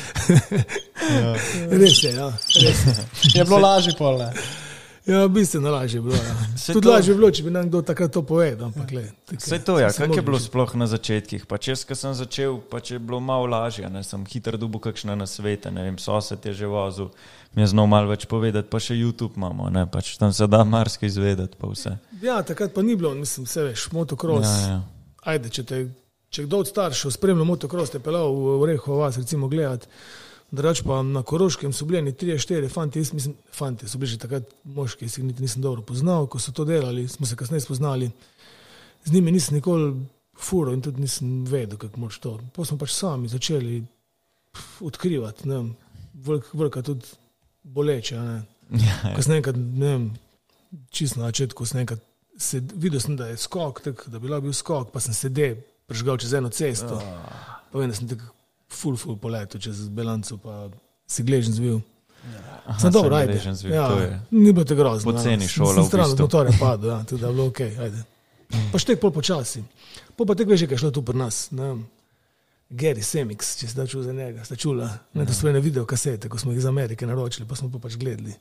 Speaker 5: Res je, res je.
Speaker 2: Je bilo lažje pol, ne?
Speaker 5: Ja, bistveno lažje je bilo. Tudi lažje je bilo, če bi nam kdo takrat to povedal.
Speaker 3: Vse to, kako je bilo sploh na začetkih? Pa čez, ko sem začel, pa če je bilo malo lažje, sem hitro dobil kakšne nasvete, ne vem, sosed je že vozil, mi je znal malo več povedati, pa še YouTube imamo, ne, pač tam se da marsikaj izvedeti, pa vse.
Speaker 5: Ja, takrat pa ni bilo, mislim, vse veš, motocross. Ajde, če kdo od staršev spremlja motocross, te pelal v Orehovo vas recimo gledati, drugače pa na Koroškem so bili 3-4 fanti, fanti so bili že takrat moški, jaz jih niti nisem dobro poznal, ko so to delali, smo se kasneje spoznali, z njimi nisem nikoli furo in tudi nisem vedel, kako moč to. Pa smo pač sami začeli odkrivati, ne vem, vrka tudi boleče, ne. Kasneje enkrat, ne vem, čisto na začetku, videl sem, da je skok, da bi lahko bil skok, pa sem sede, prežgal čez eno cesto, pa vem, da sem tako ful poletu čez Belanco, pa si gležen zvil. Sem dobro, ajde. Ni bilo te grozno.
Speaker 3: Poceni šola v bistvu.
Speaker 5: Sem stran od motorja padel, tudi da bilo okej, ajde. Pa štek pol počasi. Pa tek veš, kaj je šlo tu pri nas. Gary Semix, če si da čul za njega, sta čula. To so ene videokasete, ko smo jih iz Amerike naročili, pa smo pa pač gledali.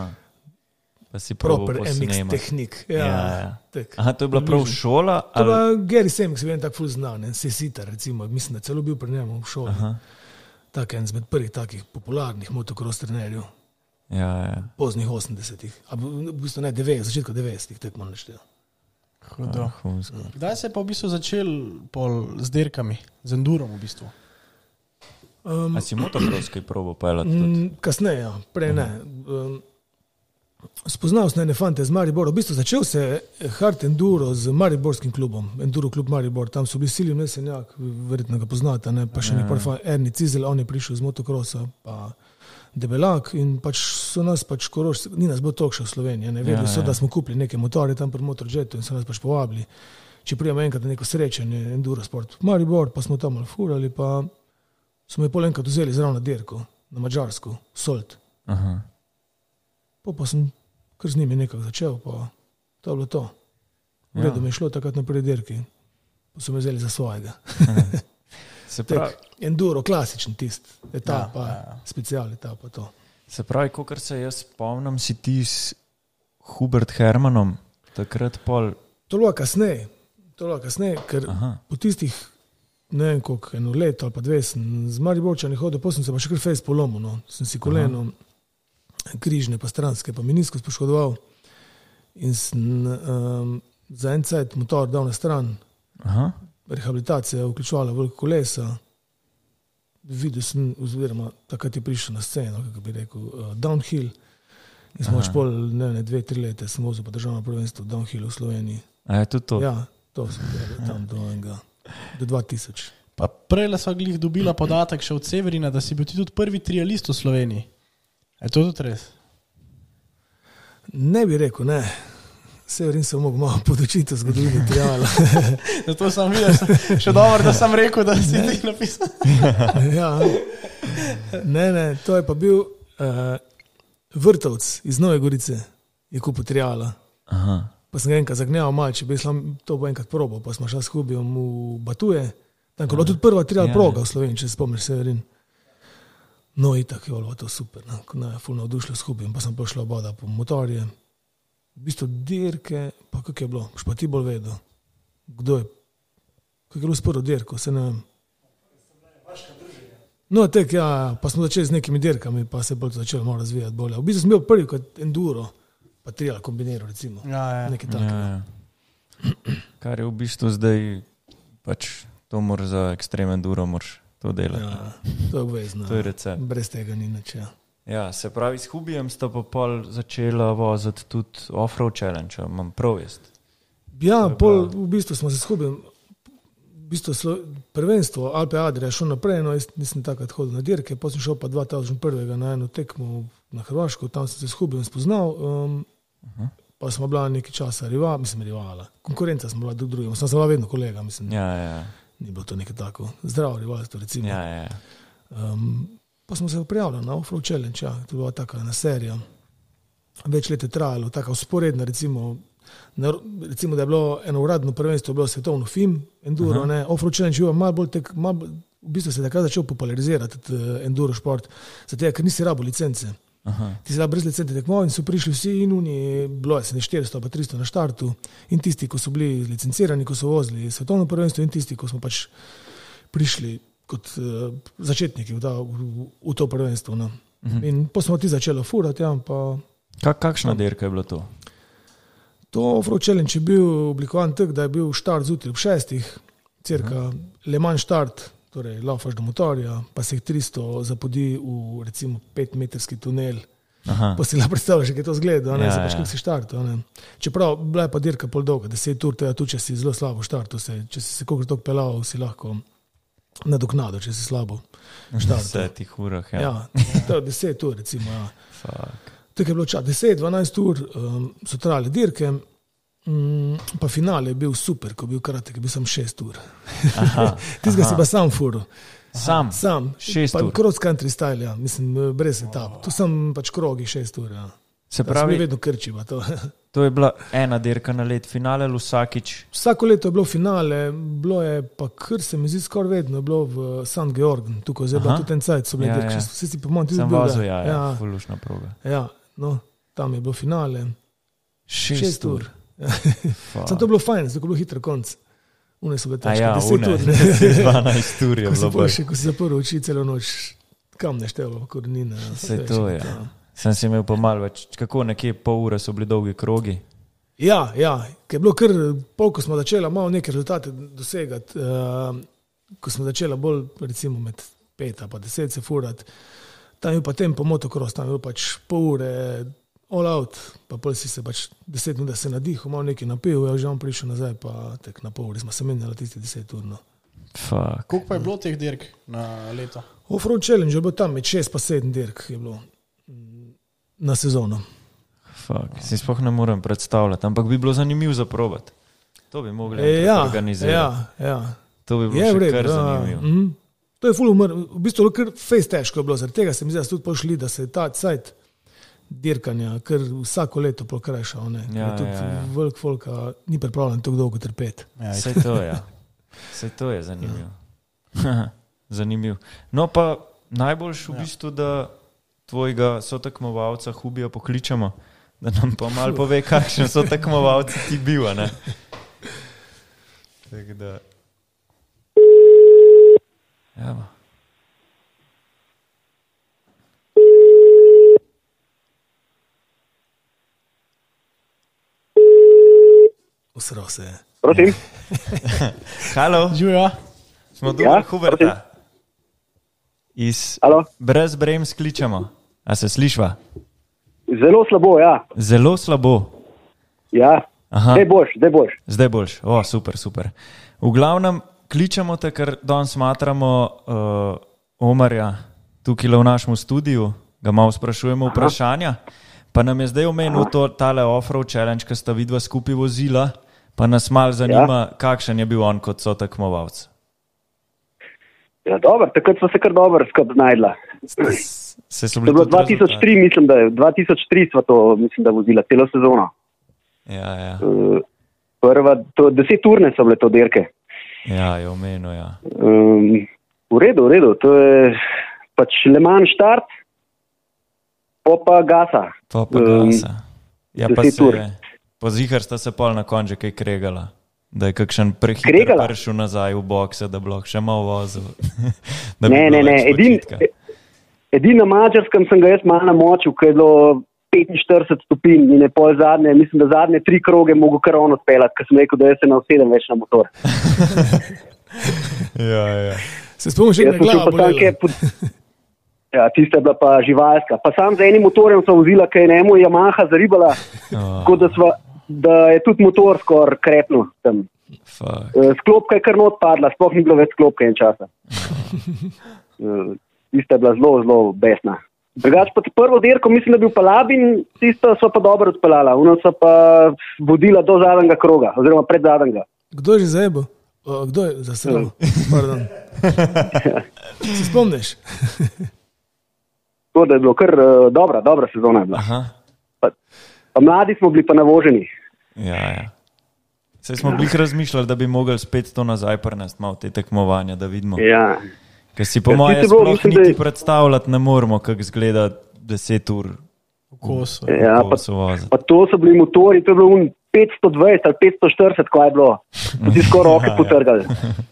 Speaker 5: Proper MX tehnik.
Speaker 3: Aha, to je bila prav šola?
Speaker 5: To je bila Gary Semix, vem tak ful znan, Sesita recimo, mislim, da celo bil pri njemu v šoli. tak en izmed prvih takih popularnih motocross trenerjev.
Speaker 3: Ja.
Speaker 5: Poznih 80-ih, v bistvu ne 90, začetka 90-ih, tako malo neštejo.
Speaker 2: Kdaj se je pa v bistvu začel z dirkami, z endurom v bistvu?
Speaker 3: A si motocross kaj probo peljati tudi?
Speaker 5: Kasneje, ja, prej ne. Spoznal sem ene fante z Maribora. V bistvu začel se hard enduro z mariborskim klubom, Enduro klub Maribor. Tam so bili Silvio Nesenjak, verjetno ga poznate, ne? Pa še nekaj Erni Cizel, on je prišel z motocrossa, pa Debelak in pač so nas pač Koroš, ni nas bilo toliko še v Sloveniji, ne vedeli so, da smo kupili neke motorje tam pri Motorjetu in so nas pač povabili, če prijemo enkrat na neko srečanje, enduro sport v Maribor, pa smo tam malo furali, pa smo je pol enkrat vzeli zraven na dirko, na Mađarsku, Solt. Pa sem kar z njimi nekako začel, pa to je bilo to. V redu mi je šlo takrat na prvi dirki, pa so me vzeli za svojega.
Speaker 3: Se pravi,
Speaker 5: enduro, klasičen tist, etapa, special etapa, to.
Speaker 3: Se pravi, kakor se jaz spomnim, si ti s Hubert Hermanom takrat pol...
Speaker 5: To je bilo kasneje, ker po tistih, ne vem koliko, eno leto ali pa dve, sem z Mariborčani hodil, potem sem se pa še kar fejs polomil, no. Sem si koleno križne pa stranske, pa menisko spoškodoval in sem za en cajt motor dal na stran. Rehabilitacija vključovala veliko kolesa, videl sem, oziroma takrat je prišel na sceno, kako bi rekel, downhill, in smo pol, 2-3 leta sem vozil pa državno prvenstvo downhill v Sloveniji.
Speaker 3: A je tudi to?
Speaker 5: Ja, to sem delal tam do 2000.
Speaker 2: Pa prej sva glih dobila podatek še od Severina, da si bil ti tudi prvi trialist v Sloveniji. Je to tudi res?
Speaker 5: Ne bi rekel, ne. Severin se mogel malo podočiti v zgodovini triala.
Speaker 2: Zato sem videl, še dobro, da sem rekel, da si ti napisal.
Speaker 5: Ja. Ne, to je pa bil Vrtovc iz Nove Gorice, je kupil triala. Pa sem ga enkrat zagnjal malo, če bi to bo enkrat probal, pa smo šla s Hubijom v Batuje. Tam je bila tudi prva trial proga v Sloveniji, če se spomniš, Severin. No, itak je bilo to super, ful navdušilo s Hubijom, pa sem pošla oboda po motorje. V bistvu dirke, pa kako je bilo, boš pa ti bolj vedel, kdo je, kako je bilo s prvo dirko, se ne vem. No, tek, ja, pa smo začeli z nekimi dirkami, pa se je bolj začelo malo razvijati bolje. V bistvu sem bil prvi kot enduro, pa trial kombiniral, recimo. Nekaj takega.
Speaker 3: Kar je v bistvu zdaj, pač to moraš za ekstrem enduro, moraš to delati.
Speaker 5: Ja, to je obvezno.
Speaker 3: To je recept.
Speaker 5: Brez tega ni nič, ja.
Speaker 3: Ja, se pravi, s Hubijem sta pa pol začela voziti tudi off-road challenge, imam prav jest.
Speaker 5: Ja, pol v bistvu smo se s Hubijem, v bistvu prvenstvo Alpe Adria šel naprej, no, jaz nisem takrat hodil na dirke, potem sem šel pa 2001 na eno tekmo na Hrvaško, tam sem se s Hubijem spoznal, pa smo bila nekaj časa rivala, konkurenca smo bila drugim, sem bila vedno kolega, mislim.
Speaker 3: Ja.
Speaker 5: Ni bilo to nekaj tako, zdravo rivalstvo, recimo.
Speaker 3: Ja.
Speaker 5: Pa smo se prijavili na Off-Road Challenge, ja, to je bila taka ena serija. Več let je trajalo, taka usporedna, recimo, da je bilo eno uradno prvenstvo, bilo svetovno FIM, enduro, ne, Off-Road Challenge je bil malo bolj v bistvu se je takrat začel popularizirati enduro šport, zato ker nisi rabo licence. Ti si rabo brez licence tekmoval in so prišli vsi in bilo je 400 pa 300 na štartu in tisti, ko so bili licencirani, ko so vozili svetovno prvenstvo in tisti, ko smo pač prišli kot začetniki v to prvenstvo. No. In pa smo ti začeli furati. Ja,
Speaker 3: kakšna dirka je bila to?
Speaker 5: To Off-Road Challenge je bil oblikovan tak, da je bil štart zjutraj ob 6, cirka Le Mans štart, torej laufaš do motorja, pa se jih 300 zapodi v recimo 5-metrski tunel. Pa si lahko predstavljaš, kako je to zgleda, se pač kako si štartal. Čeprav bila je pa dirka pol dolga, 10 ur, tudi če si zelo slabo štartal, če si se koliko toliko pelal, si lahko nadoknado, če si slabo štartal.
Speaker 3: 10 urah, ja.
Speaker 5: Ja, to je 10 ur, recimo, ja. Tako je bilo čas, 10-12 ur so trajale dirke, pa finale je bil super, ko je bil karatek, je bil sam 6 ur. Tistega si pa sam furil.
Speaker 3: Sam? 6 ur?
Speaker 5: Cross country style, ja, mislim, brez etap. Tu sem pač krogi 6 ur, ja.
Speaker 3: Se pravi,
Speaker 5: vedno krčiva to.
Speaker 3: To je bila ena dirka na let, finale ali vsakič?
Speaker 5: Vsako leto je bilo finale, bilo je pa kar se mi zdi skoraj vedno, je bilo v St. Georgen, tukaj je bila tudi en cajt, so bile dirke, vsi si pa manj tudi bil.
Speaker 3: Sem vozil, ja, fulušna proga.
Speaker 5: Ja, no, tam je bilo finale.
Speaker 3: 6 ur.
Speaker 5: Sam to je bilo fajn, zato je bilo hitro konc. Une so bile težke, 10 ur.
Speaker 3: 12 ur je bilo.
Speaker 5: Ko si zaprl oči celo noč, kam neštevalo, korenine.
Speaker 3: Vse to je. Sem si imel pa malo več, kako nekje pol ure so bili dolgi krogi.
Speaker 5: Ja, ker je bilo kar pol, ko smo začeli malo neke rezultate dosegati, ko smo začeli bolj, recimo med 5 pa 10 se furati, tam je pa tempo motocross, tam je bilo pač pol ure all out, pa pol si se pač 10 minut se nadihal, malo nekaj napil, ja, že on prišel nazaj, pa tek na pol uri smo se menjali tisti 10 ur. No.
Speaker 2: Koliko pa je bilo teh dirk na leto?
Speaker 5: Off-road challenge je bilo tam med 6 pa 7 dirk je bilo na sezono.
Speaker 3: Si sploh ne morem predstavljati, ampak bi bilo zanimivo za probati. To bi mogli organizirati.
Speaker 5: Ja.
Speaker 3: To bi bilo še kar zanimivo.
Speaker 5: To je ful umr, v bistvu kar fejs težko je bilo, zaradi tega se mi zdaj tudi pošli, da se ta cajt dirkanja, ker vsako leto pokrajša, velik folka ni pripravljen tako dolgo trpeti.
Speaker 3: Vse to je zanimivo. Zanimivo. No pa najboljš v bistvu, da tvojega sotekmovalca Hubija pokličemo, da nam pa malo pove, kakšen sotekmovalci ti bil, ne? Tako da... Evo.
Speaker 5: Usral se je.
Speaker 6: Prosim.
Speaker 3: Halo.
Speaker 2: Živijo.
Speaker 3: Smo dobili Huberta. Iz Brez Brems kličemo. A se slišva?
Speaker 6: Zelo slabo, ja.
Speaker 3: Zelo slabo?
Speaker 6: Ja. Aha. Zdaj boljš.
Speaker 3: O, super. V glavnem, kličemo te, ker danes smatramo Omarja tukaj v našem studiu, ga malo sprašujemo vprašanja, pa nam je zdaj omenil tale off-road challenge, ki sta vidva skupaj vozila, pa nas malo zanima, kakšen je bil on kot sotekmovalec.
Speaker 6: Ja, dobro, takrat smo se kar dobro skupaj znajdla.
Speaker 3: To
Speaker 6: je bilo 2003, mislim, da je. 2003 smo to, mislim, da vozila celo sezono.
Speaker 3: Ja.
Speaker 6: Prva, 10-urne so bile to dirke.
Speaker 3: Ja, je omenil, ja.
Speaker 6: V redu, to je pač Le Mans štart, pa gasa.
Speaker 3: Ja, pa se pozihar sta se pol na konče kaj kregala, da je kakšen prehiter prišel nazaj v bokse, da bi lahko še malo vozil.
Speaker 6: Ne. Edino na Mačarskem sem ga jaz malo namočil, ker je bilo 45 stopinj in je pol zadnje, mislim, da zadnje 3 kroge mogo kar on odpeljati, ker sem rekel, da jaz se ne usedem več na motor.
Speaker 3: Ja.
Speaker 5: Se spomnim še ene glava bolela.
Speaker 6: Ja, tista je bila pa živalska. Pa sam z enim motorjem sem vozila, ker je njemu Yamaha zaribala, tako da je tudi motor skoraj krepnil tam. Sklopka je kar not padla, sploh ni bilo več sklopka en časa. Tista je bila zelo besna. Drugač pa prvo dirko, mislim, da je bil pa Labin, tisto so pa dobro odpeljala. Ono so pa vodila do zadnjega kroga, oziroma pred zadnjega.
Speaker 5: Kdo je že zajebo? Kdo je zasrl? Pardon. Se spomniš?
Speaker 6: To, da je bilo kar dobra sezona. Pa mladi smo bili pa navoženi.
Speaker 3: Ja. Saj smo bili razmišljali, da bi mogli spet to nazaj prenesti malo te tekmovanja, da vidimo.
Speaker 6: Ja.
Speaker 3: Ker si po moje sploh niti predstavljati ne moramo, kako izgleda 10 ur
Speaker 2: v kosu.
Speaker 6: Ja, pa to so bili motori, to je bilo 520 ali 540, ko je bilo. To si skoraj roke potrgali.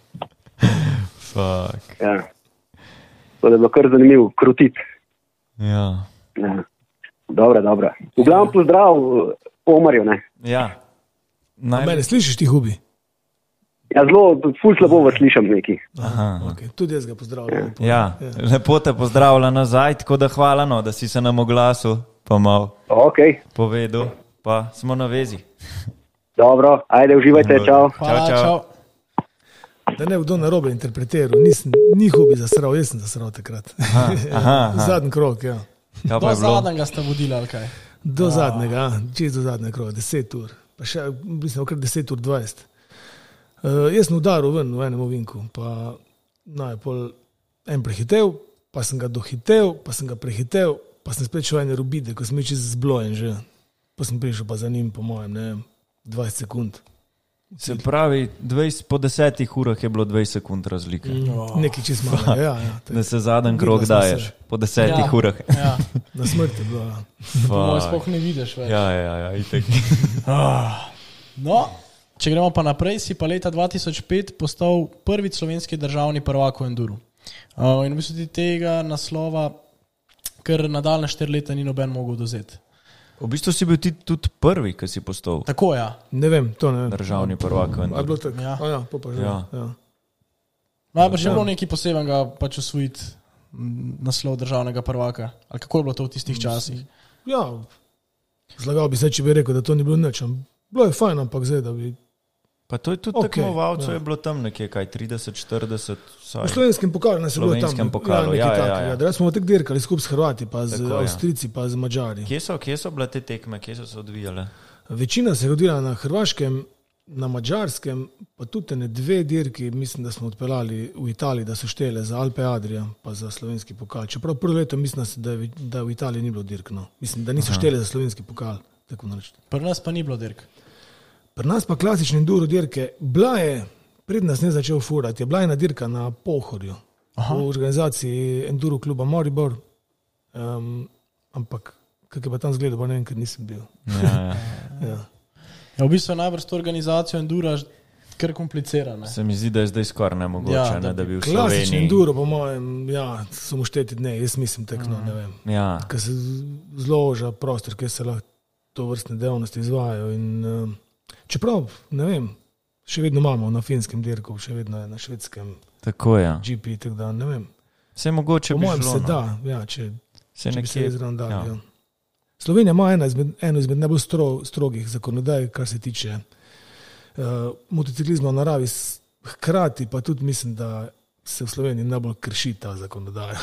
Speaker 3: Fuck.
Speaker 6: Ja. To je bilo kar zanimivo, krutiti.
Speaker 3: Ja.
Speaker 6: Dobra. V glavnem pozdrav Omarju, ne?
Speaker 3: Ja.
Speaker 5: Mene slišiš ti, Hubi?
Speaker 6: Ja, ful slabo vas slišam neki.
Speaker 5: Okay. Tudi jaz ga pozdravljam.
Speaker 3: Ja. Lepo te pozdravlja nazaj, tako da hvala, da si se nam oglasil, pa malo povedal, pa smo na vezi.
Speaker 6: Dobro, ajde, uživajte, čau.
Speaker 3: Čau.
Speaker 5: Da ne kdo narobe interpretiral, ni Hubi zasral, jaz sem zasral takrat. Zadnji krog, ja.
Speaker 2: Do zadnjega sta vodila, ali kaj?
Speaker 5: Do zadnjega, čez do zadnjega kroga, 10 ur. Pa še, mislim, kar 10 ur 20. Jaz sem udaril ven v enem ovinku, pa najpol en prehitev, pa sem ga dohitev, pa sem ga prehitev, pa sem spet šel ene rubide, ko sem čez zblojen že. Pa sem prišel pa za njim, po mojem, 20 sekund.
Speaker 3: Se pravi, po 10 urah je bilo 20 sekund razlike.
Speaker 5: Nekaj čez malo, ja.
Speaker 3: Da se zadnji krog daješ, po 10 urah.
Speaker 5: Ja, na smrt je bilo, ja.
Speaker 2: Moj sploh ne vidiš več.
Speaker 3: Ja, itek.
Speaker 2: No, če gremo pa naprej, si pa leta 2005 postal prvi slovenski državni prvak v enduru. In v bistvu tega naslova, ker nadaljne 4 leta ni noben mogel dozeti.
Speaker 3: V bistvu si bil ti tudi prvi, ki si postal.
Speaker 2: Tako, ja.
Speaker 5: Ne vem, to ne vem.
Speaker 3: Državni prvak.
Speaker 2: Najbrž je bilo nekaj posebenega pač osvojiti naslov državnega prvaka. Ali kako je bilo to v tistih časih?
Speaker 5: Ja, zlagal bi se, če bi rekel, da to ni bilo nič. Bilo je fajn, ampak zdaj, da bi...
Speaker 3: Pa to je tudi tekmovalcev, je bilo tam nekje, 30, 40, vsaj.
Speaker 5: V slovenskem pokalu nas je bilo tam.
Speaker 3: V slovenskem pokalu, ja.
Speaker 5: Da smo tek dirkali skupaj s Hrvati, pa z Avstrijci, pa z Mađari.
Speaker 3: Kje so bile te tekme, kje so se odvijale?
Speaker 5: Večina se je odvijala na Hrvaškem, na Mađarskem, pa tudi ne 2 dirki, mislim, da smo odpeljali v Italiji, da so štele za Alpe Adria, pa za slovenski pokal. Čeprav prvo leto mislim, da v Italiji ni bilo dirkno. Mislim, da niso štele za slovenski pokal.
Speaker 2: Pri nas pa ni bilo dirk.
Speaker 5: Pri nas pa klasične enduro dirke, bila je, pred nas ne začel furati, je bila ena dirka na Pohorju, v organizaciji Enduro kluba Maribor, ampak kak je pa tam zgledal, pa ne vem, ker nisem bil.
Speaker 2: Ja, v bistvu je najbrž to organizacijo endura kar komplicirana.
Speaker 3: Se mi zdi, da je zdaj skoraj nemogoče, da bi v Sloveniji...
Speaker 5: Klasični enduro, po mojem, so mu šteti dne, jaz mislim tekno, ne vem. Ker se zloža prostor, kjer se lahko to vrstne dejavnosti izvajajo in... Čeprav, ne vem, še vedno imamo na finskem dirku, še vedno je na švedskem GP, tako da ne vem.
Speaker 3: Vse mogoče bi šlo.
Speaker 5: Po mojem se da, če bi se izravno dali. Slovenija ima eno izmed najbolj strogih zakonodaj, kar se tiče motociklizma v naravi, hkrati pa tudi mislim, da se v Sloveniji najbolj krši ta zakonodaja.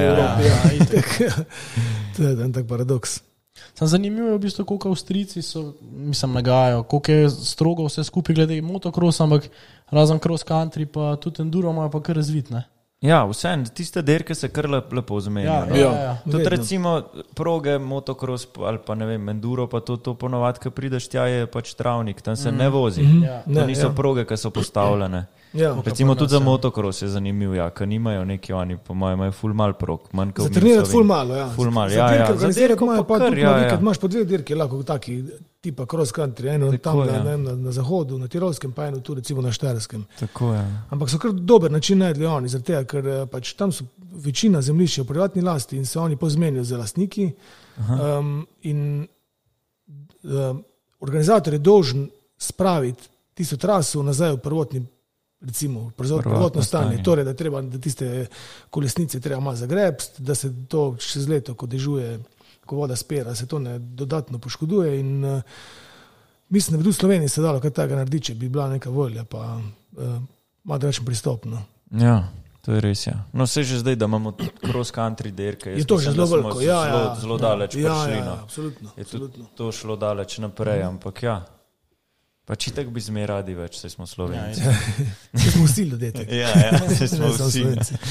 Speaker 5: To je en tak paradoks.
Speaker 2: Zanimivo je v bistvu, koliko Avstrijci so, mislim, nagajajo, koliko je strogo vse skupaj glede motocross, ampak razen cross country pa tudi enduro imajo pa kar razvit, ne?
Speaker 3: Ja, vse, tiste derke se kar lepo zmenijo. Tudi recimo proge, motocross ali pa ne vem, enduro, pa to ponovadi, ko prideš tja, je pač travnik, tam se ne vozi. To niso proge, ki so postavljene. Recimo tudi za motocross je zanimiv, ker nimajo neki oni, po mojem, imajo ful mal prog.
Speaker 5: Za trenirati ful malo, ja.
Speaker 3: Ful mal,
Speaker 5: za dirke organizirati imajo pa tudi vikend, imaš po 2 dirke, lahko taki tipa cross country, eno tam na zahodu, na Tirolskem, pa eno tu recimo na Štajerskem.
Speaker 3: Tako je.
Speaker 5: Ampak so kar dober način najdli oni, zaradi tega, ker pač tam so večina zemljišč v privatni lasti in se oni pozmenijo za lastniki in organizator je dolžen spraviti tisto traso nazaj v prvotni recimo, prvotno stanje, torej, da treba, da tiste kolesnice treba malo zagrebsti, da se to še z leto, ko dežuje, ko voda spera, se to ne dodatno poškoduje in mislim, da bi tudi v Sloveniji se dalo kaj tega narediti, če bi bila neka volja, pa malo drugačen pristop. No.
Speaker 3: Ja, to je res, ja. No, se že zdaj, da imamo cross country derke,
Speaker 5: je to že zelo veliko,
Speaker 3: zelo daleč prišli, no.
Speaker 5: Absolutno.
Speaker 3: Je to šlo daleč naprej, ampak ja. Pa čitak bi zmer radi več, saj smo Slovenci.
Speaker 5: Saj smo vsi ljudje.
Speaker 3: Saj smo vsi.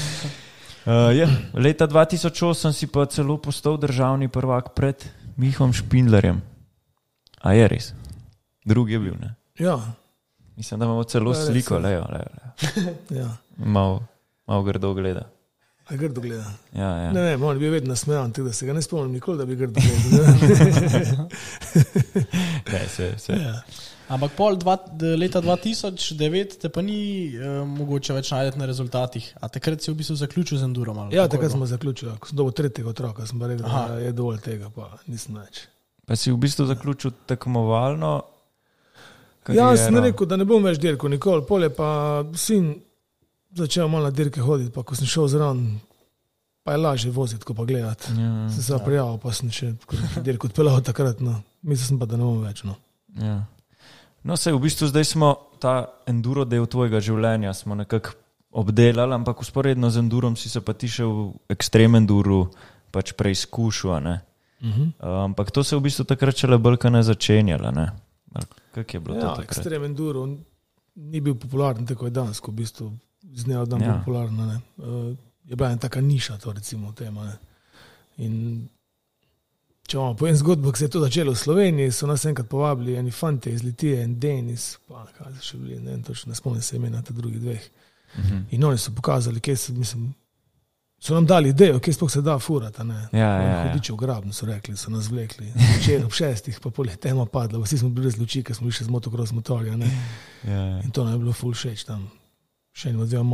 Speaker 3: Leta 2008 si pa celo postal državni prvak pred Mihom Špindlerjem. A je res? Drugi je bil, ne?
Speaker 5: Ja.
Speaker 3: Mislim, da imamo celo sliko, lejo.
Speaker 5: Ja.
Speaker 3: Malo grdo gleda.
Speaker 5: A grdo gleda?
Speaker 3: Ja.
Speaker 5: Ne vem, on bi vedno nasmejan, tako da se ga ne spomnim nikoli, da bi grdo gledal.
Speaker 3: Ne, se.
Speaker 2: Ja. Ampak leta 2009 te pa ni mogoče več najdeti na rezultatih. A takrat si v bistvu zaključil z endurom?
Speaker 5: Ja, takrat smo zaključili. Ko sem dobil 3. otroka, sem pa rekel, da je dovolj tega, pa nisem več.
Speaker 3: Pa si v bistvu zaključil tekmovalno kariero?
Speaker 5: Ja, sem rekel, da ne bom več dirkal nikoli. Pol je pa sin začel malo na dirke hoditi, pa ko sem šel zraven, pa je lažje voziti, ko pa gledati. Sem se prijavil, pa sem še dirko odpeljal takrat. No. Mislil sem pa, da ne bom več. No.
Speaker 3: Ja. No, sej, v bistvu zdaj smo ta enduro del tvojega življenja smo nekako obdelali, ampak usporedno z endurom si se pa ti še v ekstrem enduru pač preizkušal, ne? Ampak to se v bistvu takrat šele bolj ne začenjalo, ne? Kak je bilo to takrat?
Speaker 5: Ekstrem enduro ni bil popularen tako je danes, ko v bistvu z dneva dan popularno, ne? Je bila ena taka niša to recimo tema, ne? In če imamo povem zgodbo, ko se je to začelo v Sloveniji, so nas enkrat povabili eni fante iz Litije, en Denis, pa kaj so še bili, ne vem točno, ne spomnim se imena ta drugih 2. In oni so pokazali, kje se, mislim, so nam dali idejo, kje sploh se da furati, ne. Hudiče v grabno so rekli, so nas vlekli, včeraj ob 6, pa pol je tema padla, vsi smo bili razluči, ker smo bili še z motocross motorja, ne. In to nam je bilo ful všeč tam. Še enim od 2 mojim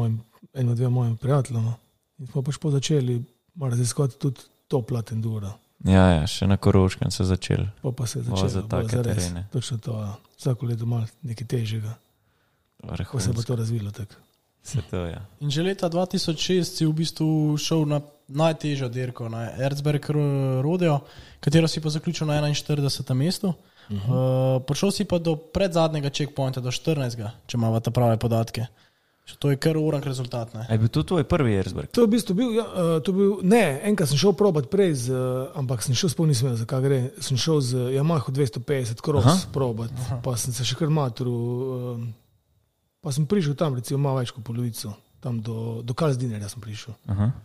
Speaker 5: eno, dve mojim prijateljama in smo pač začeli raziskovati tudi to plat endura.
Speaker 3: Ja, še na Koroškem so začeli.
Speaker 5: Pa se je začelo zares, točno to, vsako leto malo nekaj težjega. Ko se bo to razvilo tako.
Speaker 3: To, ja.
Speaker 2: In že leta 2006 si v bistvu šel na najtežjo dirko, na Erzberg Rodeo, katero si pa zaključil na 41. mestu. Prišel si pa do predzadnjega checkpointa, do 14. če imamo ta prave podatke. To je kar urank rezultat. Ne?
Speaker 3: Je bil to tvoj prvi Erzberg?
Speaker 5: To je v bistvu bil, ne, enkrat sem šel probat prej, ampak sem šel spolj nisem vedel, za kaj gre. Sem šel z Yamaha 250 cross probat, pa sem se še kar matru, pa sem prišel tam recimo malo več kot polovico, tam do Karlsdinerja sem prišel.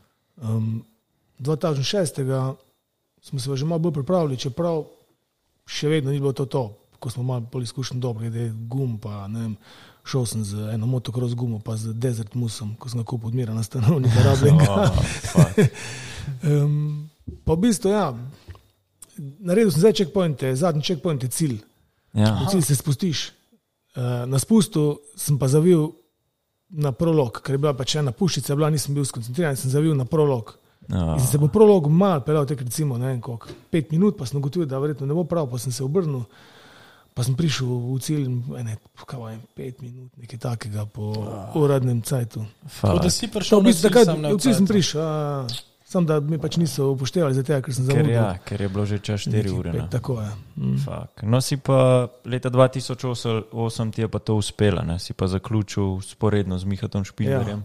Speaker 5: 2006. smo se že malo bolj pripravili, čeprav še vedno ni bilo to, ko smo malo bolj izkušen dobro, glede gum, pa ne vem, šel sem z eno motocross gumo, pa z Desert Musom, ko sem ga kupil od Mira na stanovnika rabljenega. Pa v bistvu, ja, naredil sem zdaj checkpointe, zadnji checkpoint je cilj. V cilj se spustiš. Na spustu sem pa zavil na prolog, ker je bila pač ena puščica, nisem bil skoncentriran, sem zavil na prolog. In sem se po prologu malo peljal, tek recimo, ne vem koliko, 5 minut, pa sem ugotovil, da verjetno ne bo prav, pa sem se obrnil, pa sem prišel v cilj, 5 minut, nekaj takega po uradnem cajtu.
Speaker 2: Da si prišel na cilj sam na
Speaker 5: v cilj sem prišel, sam da mi pač niso upoštevali za tega, ker sem zamudil.
Speaker 3: Ker je bilo že čas 4 ure.
Speaker 5: Tako je.
Speaker 3: No si pa leta 2008 ti je pa to uspelo, ne? Si pa zaključil sporedno z Mihatom Špilberjem.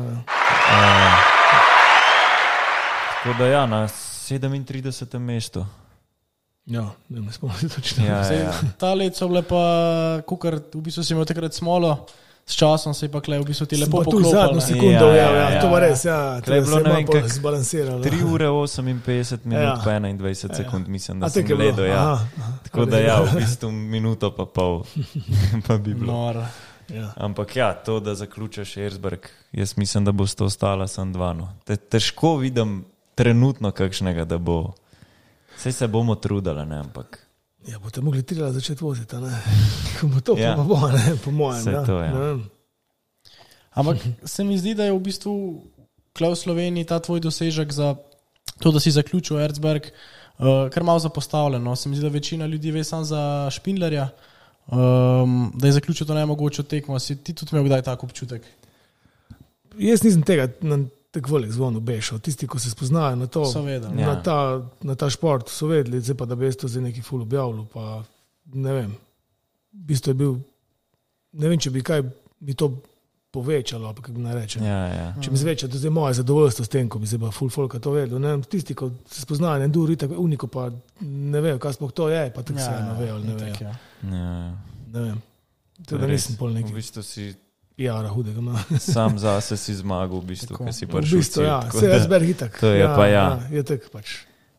Speaker 5: Ja.
Speaker 3: Tako da ja, na 37. mestu.
Speaker 5: Ja, ne spomnim točno.
Speaker 2: Ta let so bile pa, kukar v bistvu si imel takrat smolo, s časom se je pa klej v bistvu ti lepo poklopal.
Speaker 5: Tu zadnjo sekundo, to var res, to je se malo zbalansiralo.
Speaker 3: 3 ure 58 minut pa 21 sekund, mislim, da sem gledal. Tako da ja, v bistvu minuto pa pol pa bi bilo. Ampak ja, to, da zaključaš Erzberg, jaz mislim, da bo to ostala sem 2. Težko vidim trenutno kakšnega, da bo. Saj se bomo trudili, ne, ampak.
Speaker 5: Ja, boste mogli 3 začeti voziti, ne. Ko bo to, pa bo, ne, po mojem.
Speaker 3: Vse to, ja.
Speaker 2: Ampak se mi zdi, da je v bistvu v Sloveniji ta tvoj dosežek za to, da si zaključil Erzberg, kar malo zapostavljeno. Se mi zdi, da večina ljudi ve sam za Špindlerja, da je zaključil to nemogoče tekmo. Si ti tudi imel kdaj tak občutek?
Speaker 5: Jaz nisem tega tako velik zvon obešal. Tisti, ko se spoznajo na to, na ta šport, so vedeli, zdaj pa, da bi jaz to zdaj neki ful objavljal, pa ne vem. V bistvu je bil, ne vem, če bi kaj bi to povečalo, pa kako bi naj rečem. Če bi zvečal, to je moje zadovoljstvo s tem, ko bi zdaj pa ful folka to vedel. Ne vem, tisti, ko se spoznajo na enduro, tako uniko pa ne vejo, kaj sploh to je, pa tako se ne vejo, ne vejo. Ne vem. Teda nisem pol neki.
Speaker 3: V bistvu si
Speaker 5: hudega ima.
Speaker 3: Sam zase si zmagal, v bistvu, ker si prišel.
Speaker 5: V bistvu, se je Erzberg itak.
Speaker 3: To je pa
Speaker 5: je tak pač.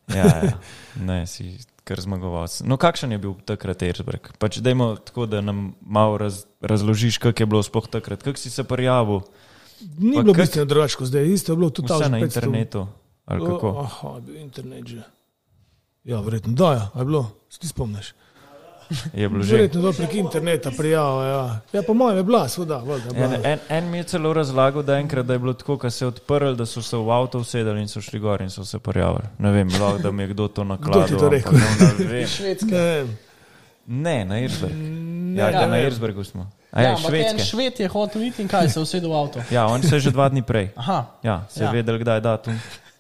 Speaker 3: Ne, si kar zmagovalc. No, kakšen je bil takrat Erzberg? Pač dajmo tako, da nam malo razložiš, kak je bilo sploh takrat. Kak si se prijavil?
Speaker 5: Ni bilo bistveno drugačko zdaj. Isto je bilo tudi
Speaker 3: vse na internetu. Ali kako?
Speaker 5: Bil internet že. Ja, verjetno. Da, je bilo. Si ti spomniš?
Speaker 3: Je bilo že.
Speaker 5: Verjetno prek interneta prijava, Ja, po mojem je bila, seveda.
Speaker 3: En mi je celo razlagal, da enkrat, da je bilo tako, ko se je odprl, da so se v avto usedali in so šli gor in so se prijavili. Ne vem, lahko, da mi je kdo to nakladil.
Speaker 5: Kdo ti to rekel?
Speaker 2: Švedska.
Speaker 3: Ne, na Erzberg. Na Erzbergu smo.
Speaker 2: Ampak en Šved je hotel iti in kaj, se usedel v avto.
Speaker 3: Ja, on se je že 2 dni prej. Ja, se je vedel, kdaj je datum.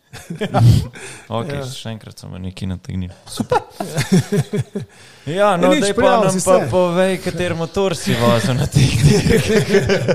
Speaker 3: Ok, še enkrat so me nekaj nategnili. Super. Ja, no, daj pa nam pa povej, kater motor si vozil na teh dirkah.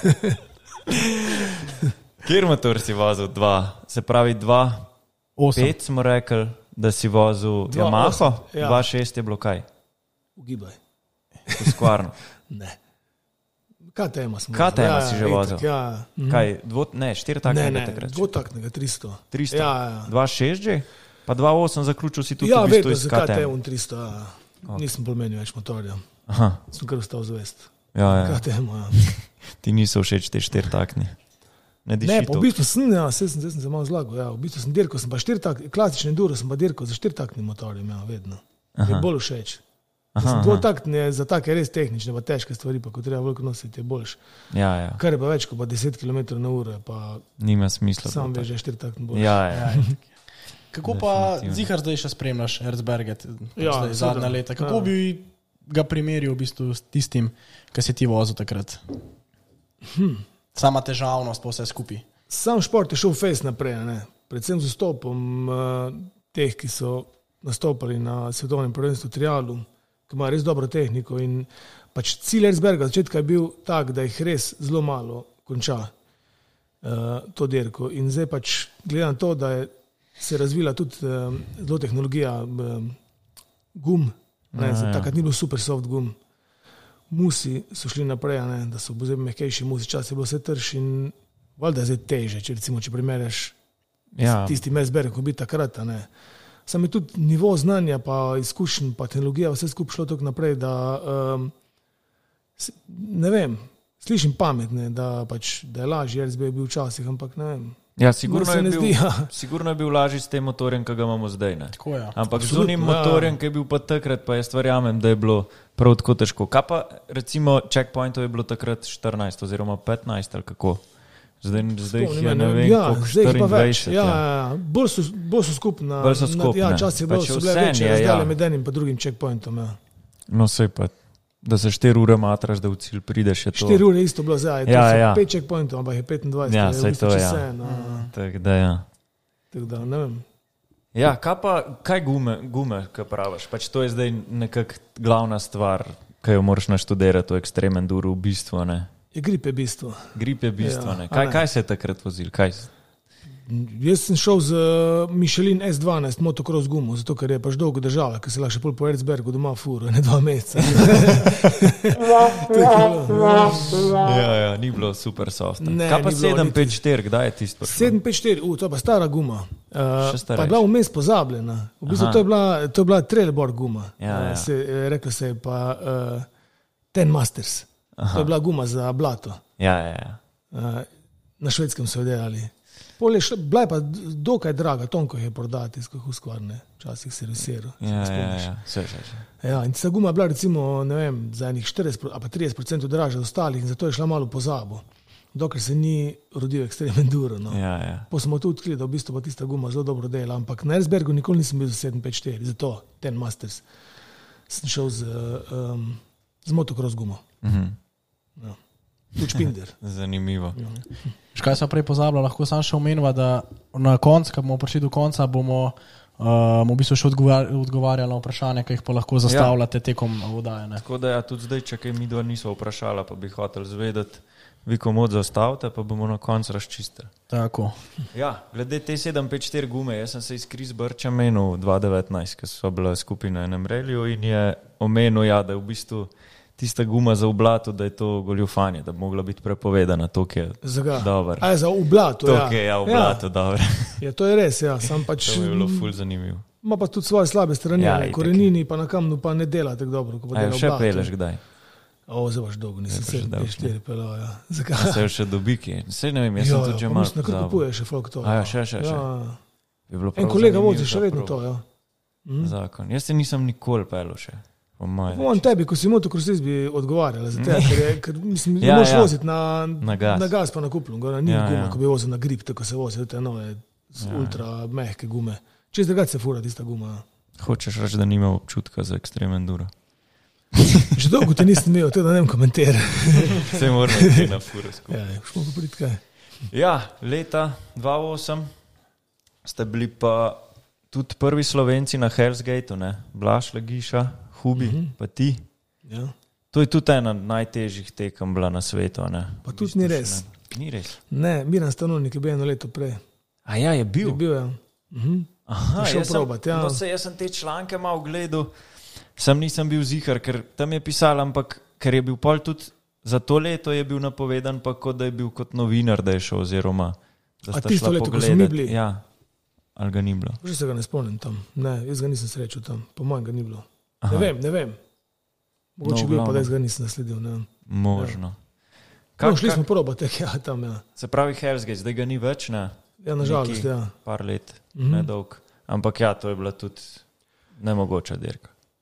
Speaker 3: Kjer motor si vozil? 2. Se pravi 2.5 smo rekli, da si vozil Yamaha. 2.6 je bilo kaj?
Speaker 5: Ugibaj.
Speaker 3: Skvarno.
Speaker 5: Ne. KTM
Speaker 3: si že vozil. Kaj, 4-taktnega takrat?
Speaker 5: Ne, 2-taktnega, 300.
Speaker 3: 300? 2.6 že? Pa 2.8 zaključil si tudi
Speaker 5: v
Speaker 3: bistvu
Speaker 5: iz
Speaker 3: iz
Speaker 5: KTM
Speaker 3: KTM.
Speaker 5: 300, nisem pomenil več motorja. Sem kar ostal zvest. KTM,
Speaker 3: Ti niso všeč te 4-taktni?
Speaker 5: Ne, pa v bistvu sem, sem se malo zlagal. V bistvu sem dirkal, sem pa 4-taktni, klasični enduro sem pa dirkal za 4-taktni motorjem, vedno. Je bolj všeč. Dvotakt je za take res tehnične, pa težke stvari, pa ko treba veliko nositi, je boljš.
Speaker 3: Ja.
Speaker 5: Kar je pa več, kot pa 10 km/h, pa
Speaker 3: nima smisla.
Speaker 5: Sam veš, že 4 taktni boljš.
Speaker 3: Ja.
Speaker 2: Kako pa zihar zdaj še spremljaš Erzberge, zadnja leta? Kako bi ga primeril v bistvu s tistim, kar si ti vozil takrat? Sama težavnost pa vse skupaj.
Speaker 5: Sam šport je šel fejs naprej, ne? Predvsem z vstopom teh, ki so nastopali na svetovnem prvenstvu trialu, ki ima res dobro tehniko in pač cilj Erzberga začetka je bil tak, da jih res zelo malo konča to dirko in zdaj pač glede na to, da je se razvila tudi zelo tehnologija gum, takrat ni bilo super soft gum, musi so šli naprej, da so bili mehkejši musi, čas je bilo vse trš in valjda je zdaj teže, če primerjaš tistim Erzbergom, ko bi takrat, Sam je tudi nivo znanja, pa izkušenj, pa tehnologija, vse skupaj šlo tako naprej, da ne vem, slišim pametne, da je lažji Erzberg bil včasih, ampak ne vem.
Speaker 3: Ja, sigurno je bil lažji s tem motorjem, ki ga imamo zdaj.
Speaker 2: Tako, ja.
Speaker 3: Ampak z unim motorjem, ki je bil pa takrat, pa jaz verjamem, da je bilo prav tako težko. Kaj pa recimo checkpointov je bilo takrat 14 oziroma 15 ali kako? Zdaj jih je ne vem, koliko 24.
Speaker 5: Bolj so skupna. Čas je bilo, so bile večje razdalje med enim pa drugim checkpointom.
Speaker 3: No, sej pa, da se 4 ure matraš, da v cilj prideš, je to.
Speaker 5: 4 ure isto bilo zdaj, to so 5 checkpointov, ampak je 25.
Speaker 3: Ja, sej to, Tako da,
Speaker 5: ne vem.
Speaker 3: Ja, kaj gume, kaj praviš? Pač to je zdaj nekak glavna stvar, kaj jo moraš naštudirati v ekstrem enduro v bistvu, ne?
Speaker 5: Je grip je bistvo.
Speaker 3: Ne. Kaj se je takrat vozil?
Speaker 5: Jaz sem šel z Michelin S12 motocross gumo, zato ker je pač dolgo držala, ker se lahko še pol po Erzbergu doma furo, ne 2 meseca.
Speaker 3: Ni bilo super soft. Kaj pa 754, kdaj je tisto?
Speaker 5: 754, to je pa stara guma. Pa je bila vmes pozabljena. V bistvu to je bila trailboard guma. Rekla se je pa Ten Masters. To je bila guma za blato. Na Švedskem so jo delali. Bila je pa dokaj draga, tonko je prodati, skoh uskvarne, včasih servisiral. In tista guma je bila recimo, ne vem, za enih 40 ali pa 30% dražja od ostalih in zato je šla malo pozabo, dokler se ni rodil ekstrem enduro. Po smo tu odkrili, da v bistvu pa tista guma zelo dobro dela, ampak na Erzbergu nikoli nisem bil za 754, zato Ten Masters sem šel z motocross gumo. Špinder.
Speaker 3: Zanimivo.
Speaker 2: Kaj sem prej pozabila, lahko sam še omenila, da na koncu, ko bomo prišli do konca, bomo v bistvu še odgovarjali na vprašanje, ki jih pa lahko zastavljate tekom vodaje.
Speaker 3: Tako da tudi zdaj, če kaj midva niso vprašala, pa bi hotel zvedeti, vi komod zastavite, pa bomo na koncu razčistili.
Speaker 2: Tako.
Speaker 3: Ja, glede te 754 gume, jaz sem se iz Chris Bircha menil 2019, ko so bila skupina na enem reliju in je omenil, da je v bistvu tista guma za oblato, da je to goljufanje, da bi mogla biti prepovedana, to je dobro.
Speaker 5: A je za oblato,
Speaker 3: to je oblato, dobro.
Speaker 5: Ja, to je res, sam pač...
Speaker 3: To je bilo ful zanimivo.
Speaker 5: Ima pa tudi svoje slabe strani, korenini pa na kamnu pa ne dela tako dobro, ko pa dela oblato.
Speaker 3: Še peleš kdaj?
Speaker 5: Zdaj baš dolgo, nisem se 4 pelal,
Speaker 3: Zakaj? Se je še dobiki, sej ne vem, jaz sem tudi že malo
Speaker 5: pozabil. Na kar kupuje še folk to.
Speaker 3: Še.
Speaker 5: En kolega vozi še vedno to,
Speaker 3: Zakon. Jaz se nisem nikoli pelil še.
Speaker 5: On tebi, ko si motocrossist, bi odgovarjala za te, ker mislim, ne moš voziti na gas pa na kuplu, ni gume, ko bi vozil na grip, tako se vozi, te nove ultra mehke gume. Čez drugače se fura tista guma.
Speaker 3: Hočeš reči, da nima občutka za ekstrem enduro?
Speaker 5: Že dolgo te nisem imel, to da ne vem komentirati.
Speaker 3: Se moram nekaj na fura skupaj.
Speaker 5: Šmo pa priti kaj.
Speaker 3: Leta 2008 ste bili pa tudi prvi Slovenci na Hell's Gateu, Blaž Legiša, Hubi, pa ti. To je tudi ena najtežjih tekem bila na svetu.
Speaker 5: Pa tudi ni res.
Speaker 3: Ni res?
Speaker 5: Ne, Miran Stanovnik je bil eno leto prej.
Speaker 3: Je bil?
Speaker 5: Je bil,
Speaker 3: Aha, jaz sem te članke malo gledal, nisem bil zihar, ker tam je pisal, ampak ker je bil pol tudi za to leto je bil napovedan, pa kot da je bil kot novinar, da je šel, oziroma da sta
Speaker 5: tisto
Speaker 3: šla
Speaker 5: leto,
Speaker 3: pogledati.
Speaker 5: Ko smo mi bili?
Speaker 3: Ja, ali ga ni bilo?
Speaker 5: Že se ga ne spomnim tam. Ne, jaz ga nisem srečal tam. Po mojem ga ni bilo. Ne vem. Mogoče bil pa, da jaz ga nisem nasledil.
Speaker 3: Možno.
Speaker 5: Šli smo probati, tam.
Speaker 3: Se pravi Hell's Gate, zdaj ga ni več, ne?
Speaker 5: Ja, nažalost,
Speaker 3: par let, nedolg. Ampak to je bila tudi nemogoča dirka.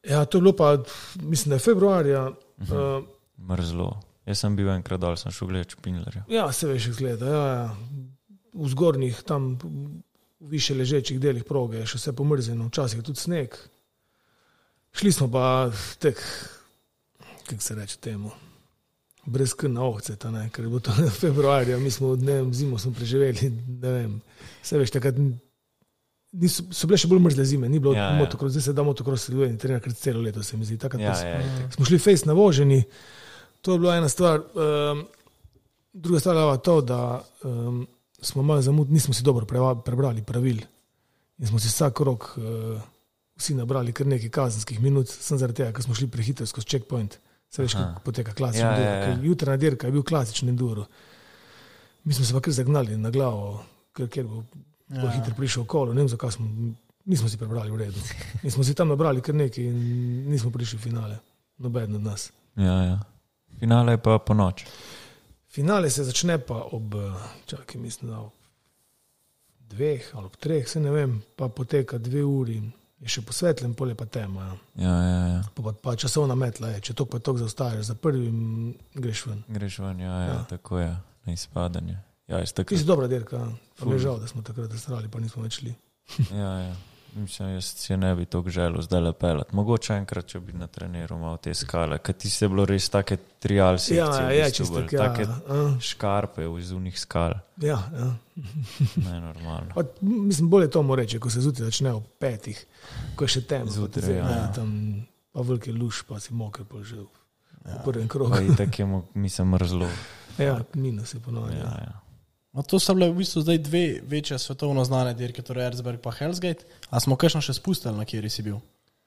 Speaker 5: Ja, to je bilo pa, mislim, da je februarja.
Speaker 3: Mrzlo. Jaz sem bil enkrat dol, sem šel gledati Špindlerja.
Speaker 5: Ja, se veš, gleda. Ja. V zgornjih, tam v više ležečih delih proge je še vse pomrzeno, včasih je tudi sneg. Šli smo pa tek, kako se reče temu, brez krna ovce, ker je bilo to februarja, mi smo zimo smo preživeli, ne vem, se veš, takrat so bile še bolj mrzle zime, ni bilo motocross, zdaj se da motocross in trenira kar celo leto, se mi zdi. Smo šli fejst navoženi, to je bila ena stvar. Druga stvar je to, da smo malo nismo si dobro prebrali pravil in smo si vsak rok vsi nabrali kar nekaj kazenskih minut, sem zaradi tega, ker smo šli prehitro skozi checkpoint. Se veš, kako poteka klasični enduro. Jutranja dirka je bil klasični enduro. Mi smo se pa kar zagnali na glavo, ker bo hitro prišel okolo. Ne vem, zakaj nismo si prebrali v redu. In smo si tam nabrali kar nekaj in nismo prišli v finale. Noben od nas.
Speaker 3: Ja. Finale je pa po noč.
Speaker 5: Finale se začne pa mislim, da ob 2 ali ob 3, se ne vem, pa poteka 2 uri. Je še posvetljen, pol je pa tema.
Speaker 3: Ja.
Speaker 5: Pa časovna metla je. Če tok zaostaješ, za prvim greš ven.
Speaker 3: Greš ven, ja. Tako je, na izpadanje. Ja,
Speaker 5: ti si dobra dirka, pa mi je žal, da smo takrat zastrali, pa nismo več šli.
Speaker 3: Ja. Mislim, jaz si ne bi toliko želel zdaj lepelati. Mogoče enkrat, če bi natreniral malo te skale, ker ti se bilo res take trial sekcije, take škarpe iz unih skal.
Speaker 5: Ja.
Speaker 3: Nenormalno.
Speaker 5: Mislim, bolje to mu reče, ko se zjutraj začne ob 5, ko je še temno.
Speaker 3: Zjutraj,
Speaker 5: tam pa veliki luš, pa si moker pa že v prvem krogu.
Speaker 3: Pa i tak je mislim mrzlo.
Speaker 5: Ja, minus je ponovno.
Speaker 3: Ja.
Speaker 2: No, to so bile v bistvu zdaj 2 večje svetovno znane dirke, torej Erzberg pa Hellsgate. A smo kakšno še spustili, na kjeri si bil?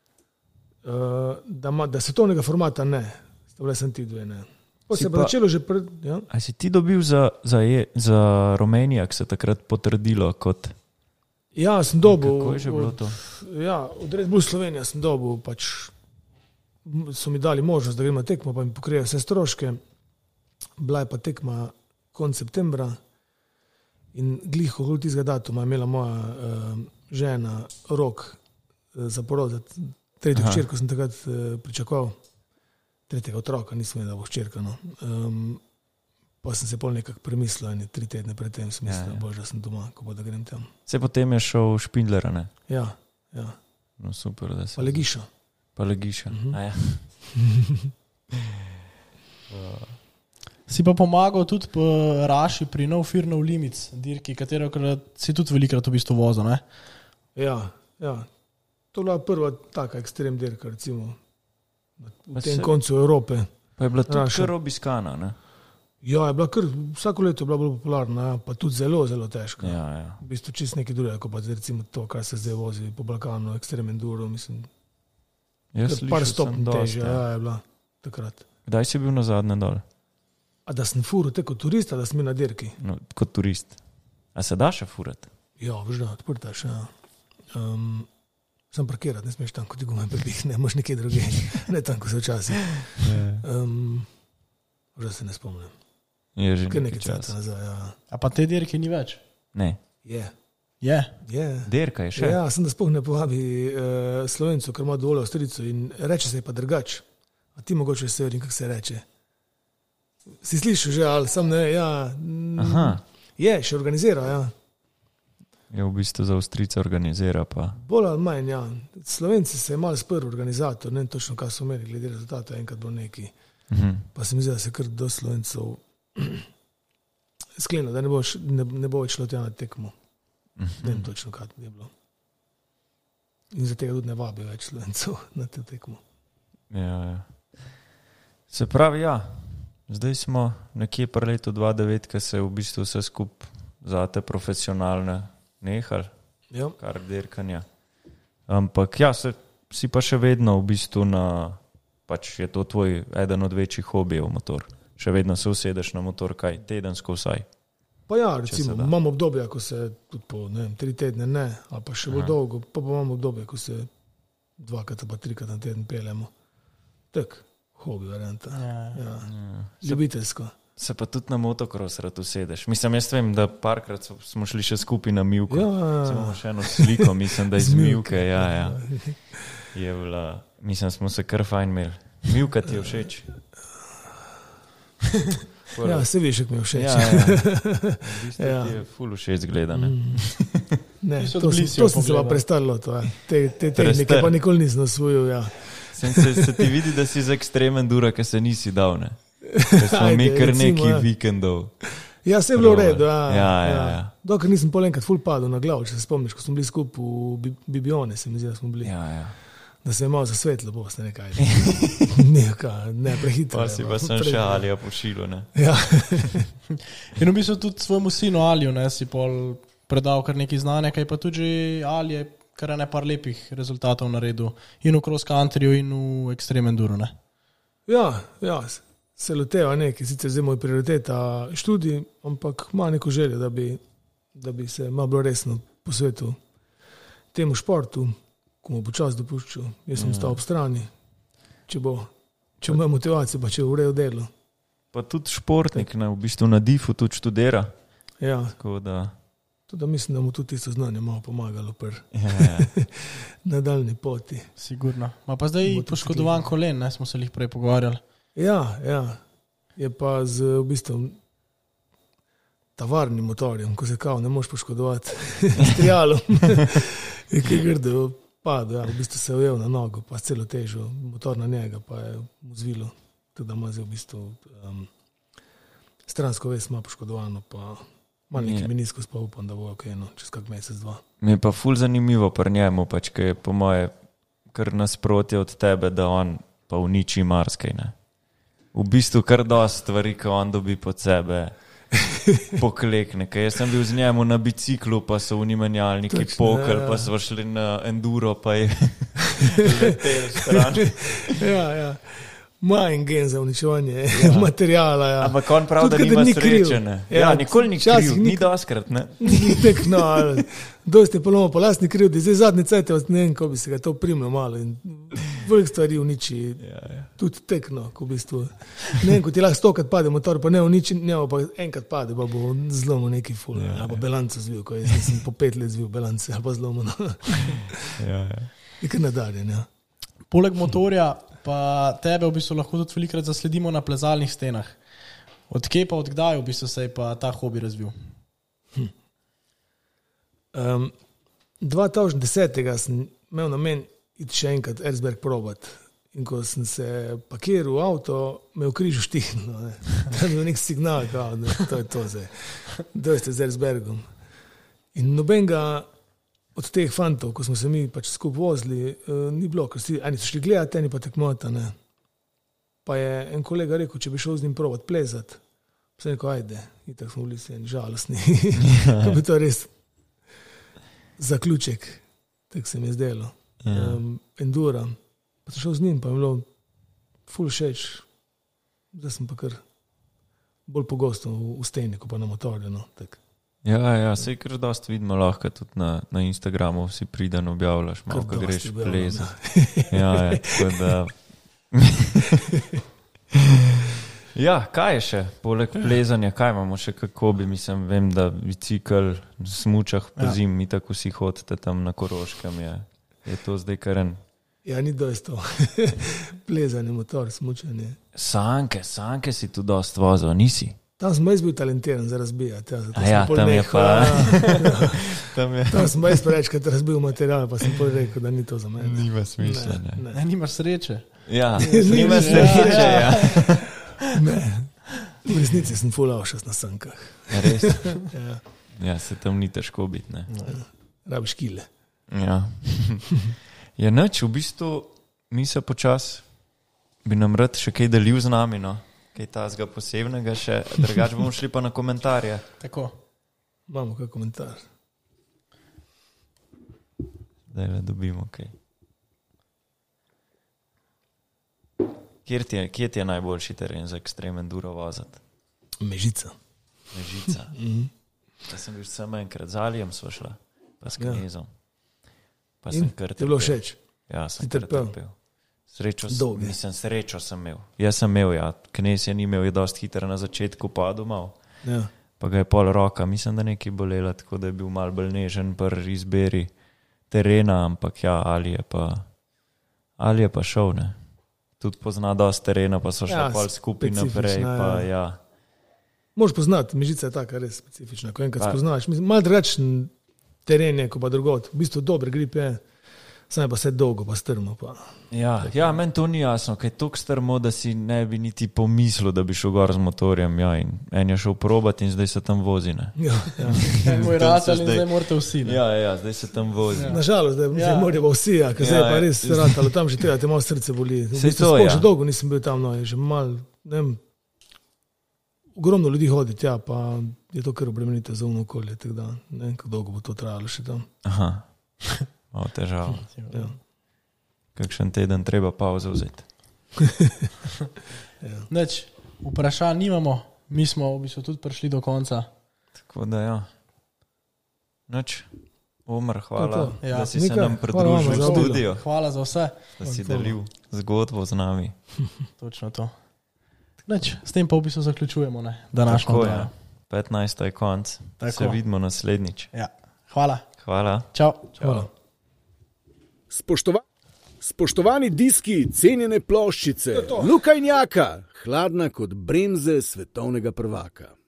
Speaker 5: Da svetovnega formata ne. Stavile sem ti 2, ne. Pa se pa začelo že pred... Ja?
Speaker 3: A si ti dobil za Romenijak se takrat potrdilo kot...
Speaker 5: Ja, sem dobil...
Speaker 3: Kako je že bilo to?
Speaker 5: Ja, od Red Bull Slovenija sem dobil, pač so mi dali možnost, da gremo tekmo, pa mi pokrijejo vse stroške. Bila je pa tekma konec septembra. In glih okoli tistega datuma je imela moja žena rok za porod, tretjo hčerko sem takrat pričakoval, tretjega otroka, nisem vedel, da bo hčerka. No. Pa sem se pol nekako premislil in 3 tedne predtem sem mislil, bože, da sem doma, ko bo da grem tam.
Speaker 3: Se potem je šel v Špindlera, ne?
Speaker 5: Ja.
Speaker 3: No super, da se...
Speaker 5: Pa Legiša.
Speaker 3: Ja.
Speaker 2: Si pa pomagal tudi po Raši pri No Fear No Limits dirki, katero si tudi velikrat v bistvu vozil, ne?
Speaker 5: Ja. To je bila prva taka ekstrem dirka, recimo, v tem koncu Evrope.
Speaker 3: Pa je bila tudi kar obiskana, ne?
Speaker 5: Ja, je bila kar, vsako leto je bila bolj popularna, pa tudi zelo, zelo težka.
Speaker 3: Ja.
Speaker 5: V bistvu čist nekaj drugega, kot pa recimo to, kar se zdaj vozi po Balkanu, ekstrem enduro, mislim. Par stopnj težja je bila takrat.
Speaker 3: Kdaj si bil na zadnje dol?
Speaker 5: A da sem furil te kot turist, da sem bil na dirki?
Speaker 3: No, kot turist. A se da še furati?
Speaker 5: Ja, veš da, odprtaš. Ja. Sem parkirat, ne smeš tam, kot ti gumaj prebih, ne moš nekaj druge, ne tam, ko se včasih. Že se ne spomnim.
Speaker 3: Je že
Speaker 5: nekaj časa nazaj, ja.
Speaker 2: A pa te dirke ni več?
Speaker 3: Ne.
Speaker 5: Je.
Speaker 3: Dirka je še?
Speaker 5: Ja, sem da sploh ne povabi Slovencu, ker ima dovolj Avstrijcu in reče se je pa drugač. A ti mogoče se vem, kako se reče. Si slišal že, ali sam ne, ja. Je, še organizira, ja.
Speaker 3: Je v bistvu za Avstrijce organizira pa.
Speaker 5: Bolj ali manj, ja. Slovenci se je malo sprl organizator, ne točno, kaj so imeli glede rezultata, enkrat bo neki. Pa se mi zdi, da se kar do Slovencov sklenil, da ne bo več šlo tja na tekmo. Ne vem točno, kaj je bilo. In za tega tudi ne vabi več Slovencov na te tekmo.
Speaker 3: Ja. Se pravi, ja. Zdaj smo nekje pri letu 2009, ki se je v bistvu vse skup za te profesionalne nehali, kar dirkanja. Ampak ja, si pa še vedno v bistvu pač je to tvoj eden od večjih hobijev motor. Še vedno se usedeš na motor, kaj, tedensko vsaj.
Speaker 5: Pa ja, recimo, imam obdobje, ko se tudi po 3 tedne ne, ali pa še bolj dolgo, pa imam obdobje, ko se 2-krat pa 3-krat na teden peljemo. Tak. Hobi varianta. Ja. Ljubiteljsko.
Speaker 3: Se pa tudi na motocross rad usedeš. Mislim, jaz vem, da parkrat smo šli še skupaj na Mivko. Imamo še eno sliko, mislim, da iz Mivke. Ja. Je bila Mislim, smo se kar fajn imeli. Milka ti je všeč?
Speaker 5: Ja, se veš, kako mi je všeč.
Speaker 3: V bistvu ti je ful všeč zgleda, ne?
Speaker 5: Ne, to sem se pa predstavljalo, te tehnike pa nikoli nisem osvojil, ja.
Speaker 3: Se ti vidi, da si za ekstremen dura, ker se nisi dal, ne? Ker smo mi kar neki vikendov.
Speaker 5: Ja, se je bilo v redu,
Speaker 3: ja.
Speaker 5: Dokaj nisem pol enkrat ful padel na glavo, če se spomniš, ko smo bili skupaj v Bibione, se mi zdi, da smo bili.
Speaker 3: Ja.
Speaker 5: Da se je malo zasvetlo, bo se nekaj. Ne, prehitro.
Speaker 3: Pa si pa sem še Alija pošilil, ne?
Speaker 5: Ja.
Speaker 2: In v bistvu tudi svojemu sinu Aliju, ne, si pol predal kar nekaj znanja, kaj pa tudi Ali je kar par lepih rezultatov naredil. In v cross countryju, in v extreme enduro, ne?
Speaker 5: Ja, se loteva nekaj, sicer zdaj moj prioriteta študij, ampak ima neko željo, da bi se malo bolj resno posvetil temu športu, ko mu bo čas dopuščal. Jaz sem stal ob strani, če ima motivacijo, pa če je v redu delo.
Speaker 3: Pa tudi športnik, ne, v bistvu na difu tudi študira.
Speaker 5: Ja,
Speaker 3: tako da...
Speaker 5: Tudi mislim, da mu tudi tisto znanje malo pomagalo pri nadaljni poti.
Speaker 2: Sigurno. Ma pa zdaj poškodovan kolen, ne, smo se jih prej pogovarjali.
Speaker 5: Ja, je pa z v bistvu tovarnim motorjem, ko se kao ne moš poškodovati s trialom. Je kaj grdo padel, v bistvu se je ujel na nogo, pa celo težo, motor na njega, pa je mu zvilo. Tudi da ima zdaj v bistvu stransko ves ima poškodovano, pa malo neki meniskus, pa upam, da bo ok, čez kak mesec, 2.
Speaker 3: Mi je pa ful zanimivo pri njemu, pač, ker je po moje kar nasprotje od tebe, da on pa uniči marskaj, ne. V bistvu kar dosti stvari, ko on dobi pod sebe poklekne. Ker jaz sem bil z njemu na biciklu, pa so v menjalniki pokl, pa so šli na enduro, pa je letel stran.
Speaker 5: Ja. Majen gen za uničevanje materijala. Ja.
Speaker 3: Ampak on prav, da nima sreče, ne. Ja, nikoli ni kriv, ni doskrat, ne.
Speaker 5: Ni tek, dosti je polomo po lastni krivdi. Zdaj zadnji cajt, ne vem, ko bi se ga to primljal malo in velik stvari uniči. Tudi tek, ko v bistvu. Ne vem, ko ti lahko 100krat pade motor, pa ne uniči, njemu pa enkrat pade, pa bo zlomil neki ful, ali pa bilanco zvil, ko jaz sem po 5 let zvil bilance, ali pa zlomil. Je kar nadarjen, ja.
Speaker 2: Poleg motorja pa tebe v bistvu lahko tudi velikrat zasledimo na plezalnih stenah. Od kje pa odkdaj v bistvu se je pa ta hobi razvil?
Speaker 5: 2010. sem imel namen iti še enkrat Erzberg probat. In ko sem se pakiral v avto, me v križu štihnilo. Da je bil nek signal, kao, da to je to zdaj. Dojste z Erzbergom. In nobenega od teh fantov, ko smo se mi pač skupaj vozili, ni bilo, ker eni so šli gledati, eni pa tekmovati, ne. Pa je en kolega rekel, če bi šel z njim provat plezati, pa sem rekel, ajde, itak smo bili vsi žalostni. Ko bi to res zaključek, tako se mi je zdelo. Endura. Pa sem šel z njim, pa je bilo ful všeč. Zdaj sem pa kar bolj pogosto v steni, ko pa na motorju, no, tako.
Speaker 3: Ja, sej kar dosti vidimo lahko tudi na Instagramu, vsi pridan objavljaš, malo ko greš plezati. Ja, tako da... Ja, kaj je še? Poleg plezanja, kaj imamo še kako bi, mislim, vem, da bicikl, smučah po zim, mi tako vsi hodite tam na Koroškem, je to zdaj kar en...
Speaker 5: Ja, ni dosti to. Plezanje, motor, smučanje.
Speaker 3: Sanke si tu dosti vozil, nisi?
Speaker 5: Tam sem bil talentiran za razbijati.
Speaker 3: Tam je pa...
Speaker 5: Tam sem bil prečkrat razbil material, pa sem pol rekel, da ni to za mene.
Speaker 3: Nima smisla, ne.
Speaker 2: Nimaš sreče.
Speaker 3: Ja, nima sreče, ja.
Speaker 5: Ne, v resnici sem ful avšas na sankah.
Speaker 3: Res? Ja, se tam ni težko biti, ne.
Speaker 5: Rabiš kile.
Speaker 3: Ja. Ja, nič, v bistvu mi se počas bi nam rad še kaj delil z nami, no. Kaj tazga posebnega še, drugače bomo šli pa na komentarje.
Speaker 2: Tako.
Speaker 5: Imamo kaj komentar.
Speaker 3: Zdaj le dobimo kaj. Kje ti je najboljši teren za ekstrem enduro vozati?
Speaker 5: Mežica.
Speaker 3: Da sem bil samo enkrat z Alijem sva šla, pa s Knezom. Pa sem kar
Speaker 5: trpel. Je bilo všeč?
Speaker 3: Ja, sem kar trpel. Srečo sem imel. Jaz sem imel, ja. Knez je ni imel, je dosti hitro na začetku padel mal.
Speaker 5: Ja.
Speaker 3: Pa ga je pol roka, mislim, da nekaj bolela, tako da je bil mal bolj nežen pri izberi terena, ampak ja, Ali Ali je pa šel, ne? Tudi pozna dosti terena, pa so šla pol skupaj naprej.
Speaker 5: Možeš poznati, Mežica je taka res specifična. Ko enkrat spoznaš, malo drugačen teren je, ko pa drugot. V bistvu dober grip je, sam je pa vse dolgo, pa strmo. Pa.
Speaker 3: Ja, meni to ni jasno, kaj je toliko strmo, da si ne bi niti pomislil, da bi šel gor z motorjem. Ja, in en je šel probati in zdaj se tam vozi. Ne?
Speaker 5: Ja.
Speaker 2: Moj ratal in zdaj morate vsi. Ne?
Speaker 3: Ja, zdaj se tam vozi.
Speaker 5: Ja. Nažalost, zdaj morajo vsi, ker zdaj pa res ratalo, tam že treba, te malo srce boli. Že dolgo nisem bil tam, že malo, ne vem, ogromno ljudi hodi tja, pa je to kar obremenite za umno okolje, tako da ne vem, kako dolgo bo to trajalo še tam.
Speaker 3: Aha. Težavo. Ja. Kakšen teden treba pauzo vzeti.
Speaker 2: Neč, vprašanj nimamo, mi smo v bistvu tudi prišli do konca.
Speaker 3: Tako da ja. Neč, Omar, hvala, da si se nam pridružil v studio.
Speaker 2: Hvala za vse.
Speaker 3: Da si delil zgodbo z nami.
Speaker 2: Točno to. Neč, s tem pa v bistvu zaključujemo, ne? Današnjo
Speaker 3: je. 15. je konc. Tako. Se vidimo naslednjič.
Speaker 2: Ja. Hvala.
Speaker 3: Čau.
Speaker 5: Hvala.
Speaker 1: Spoštovani diski, cenjene ploščice, Luka in Jaka, hladna kot bremze svetovnega prvaka.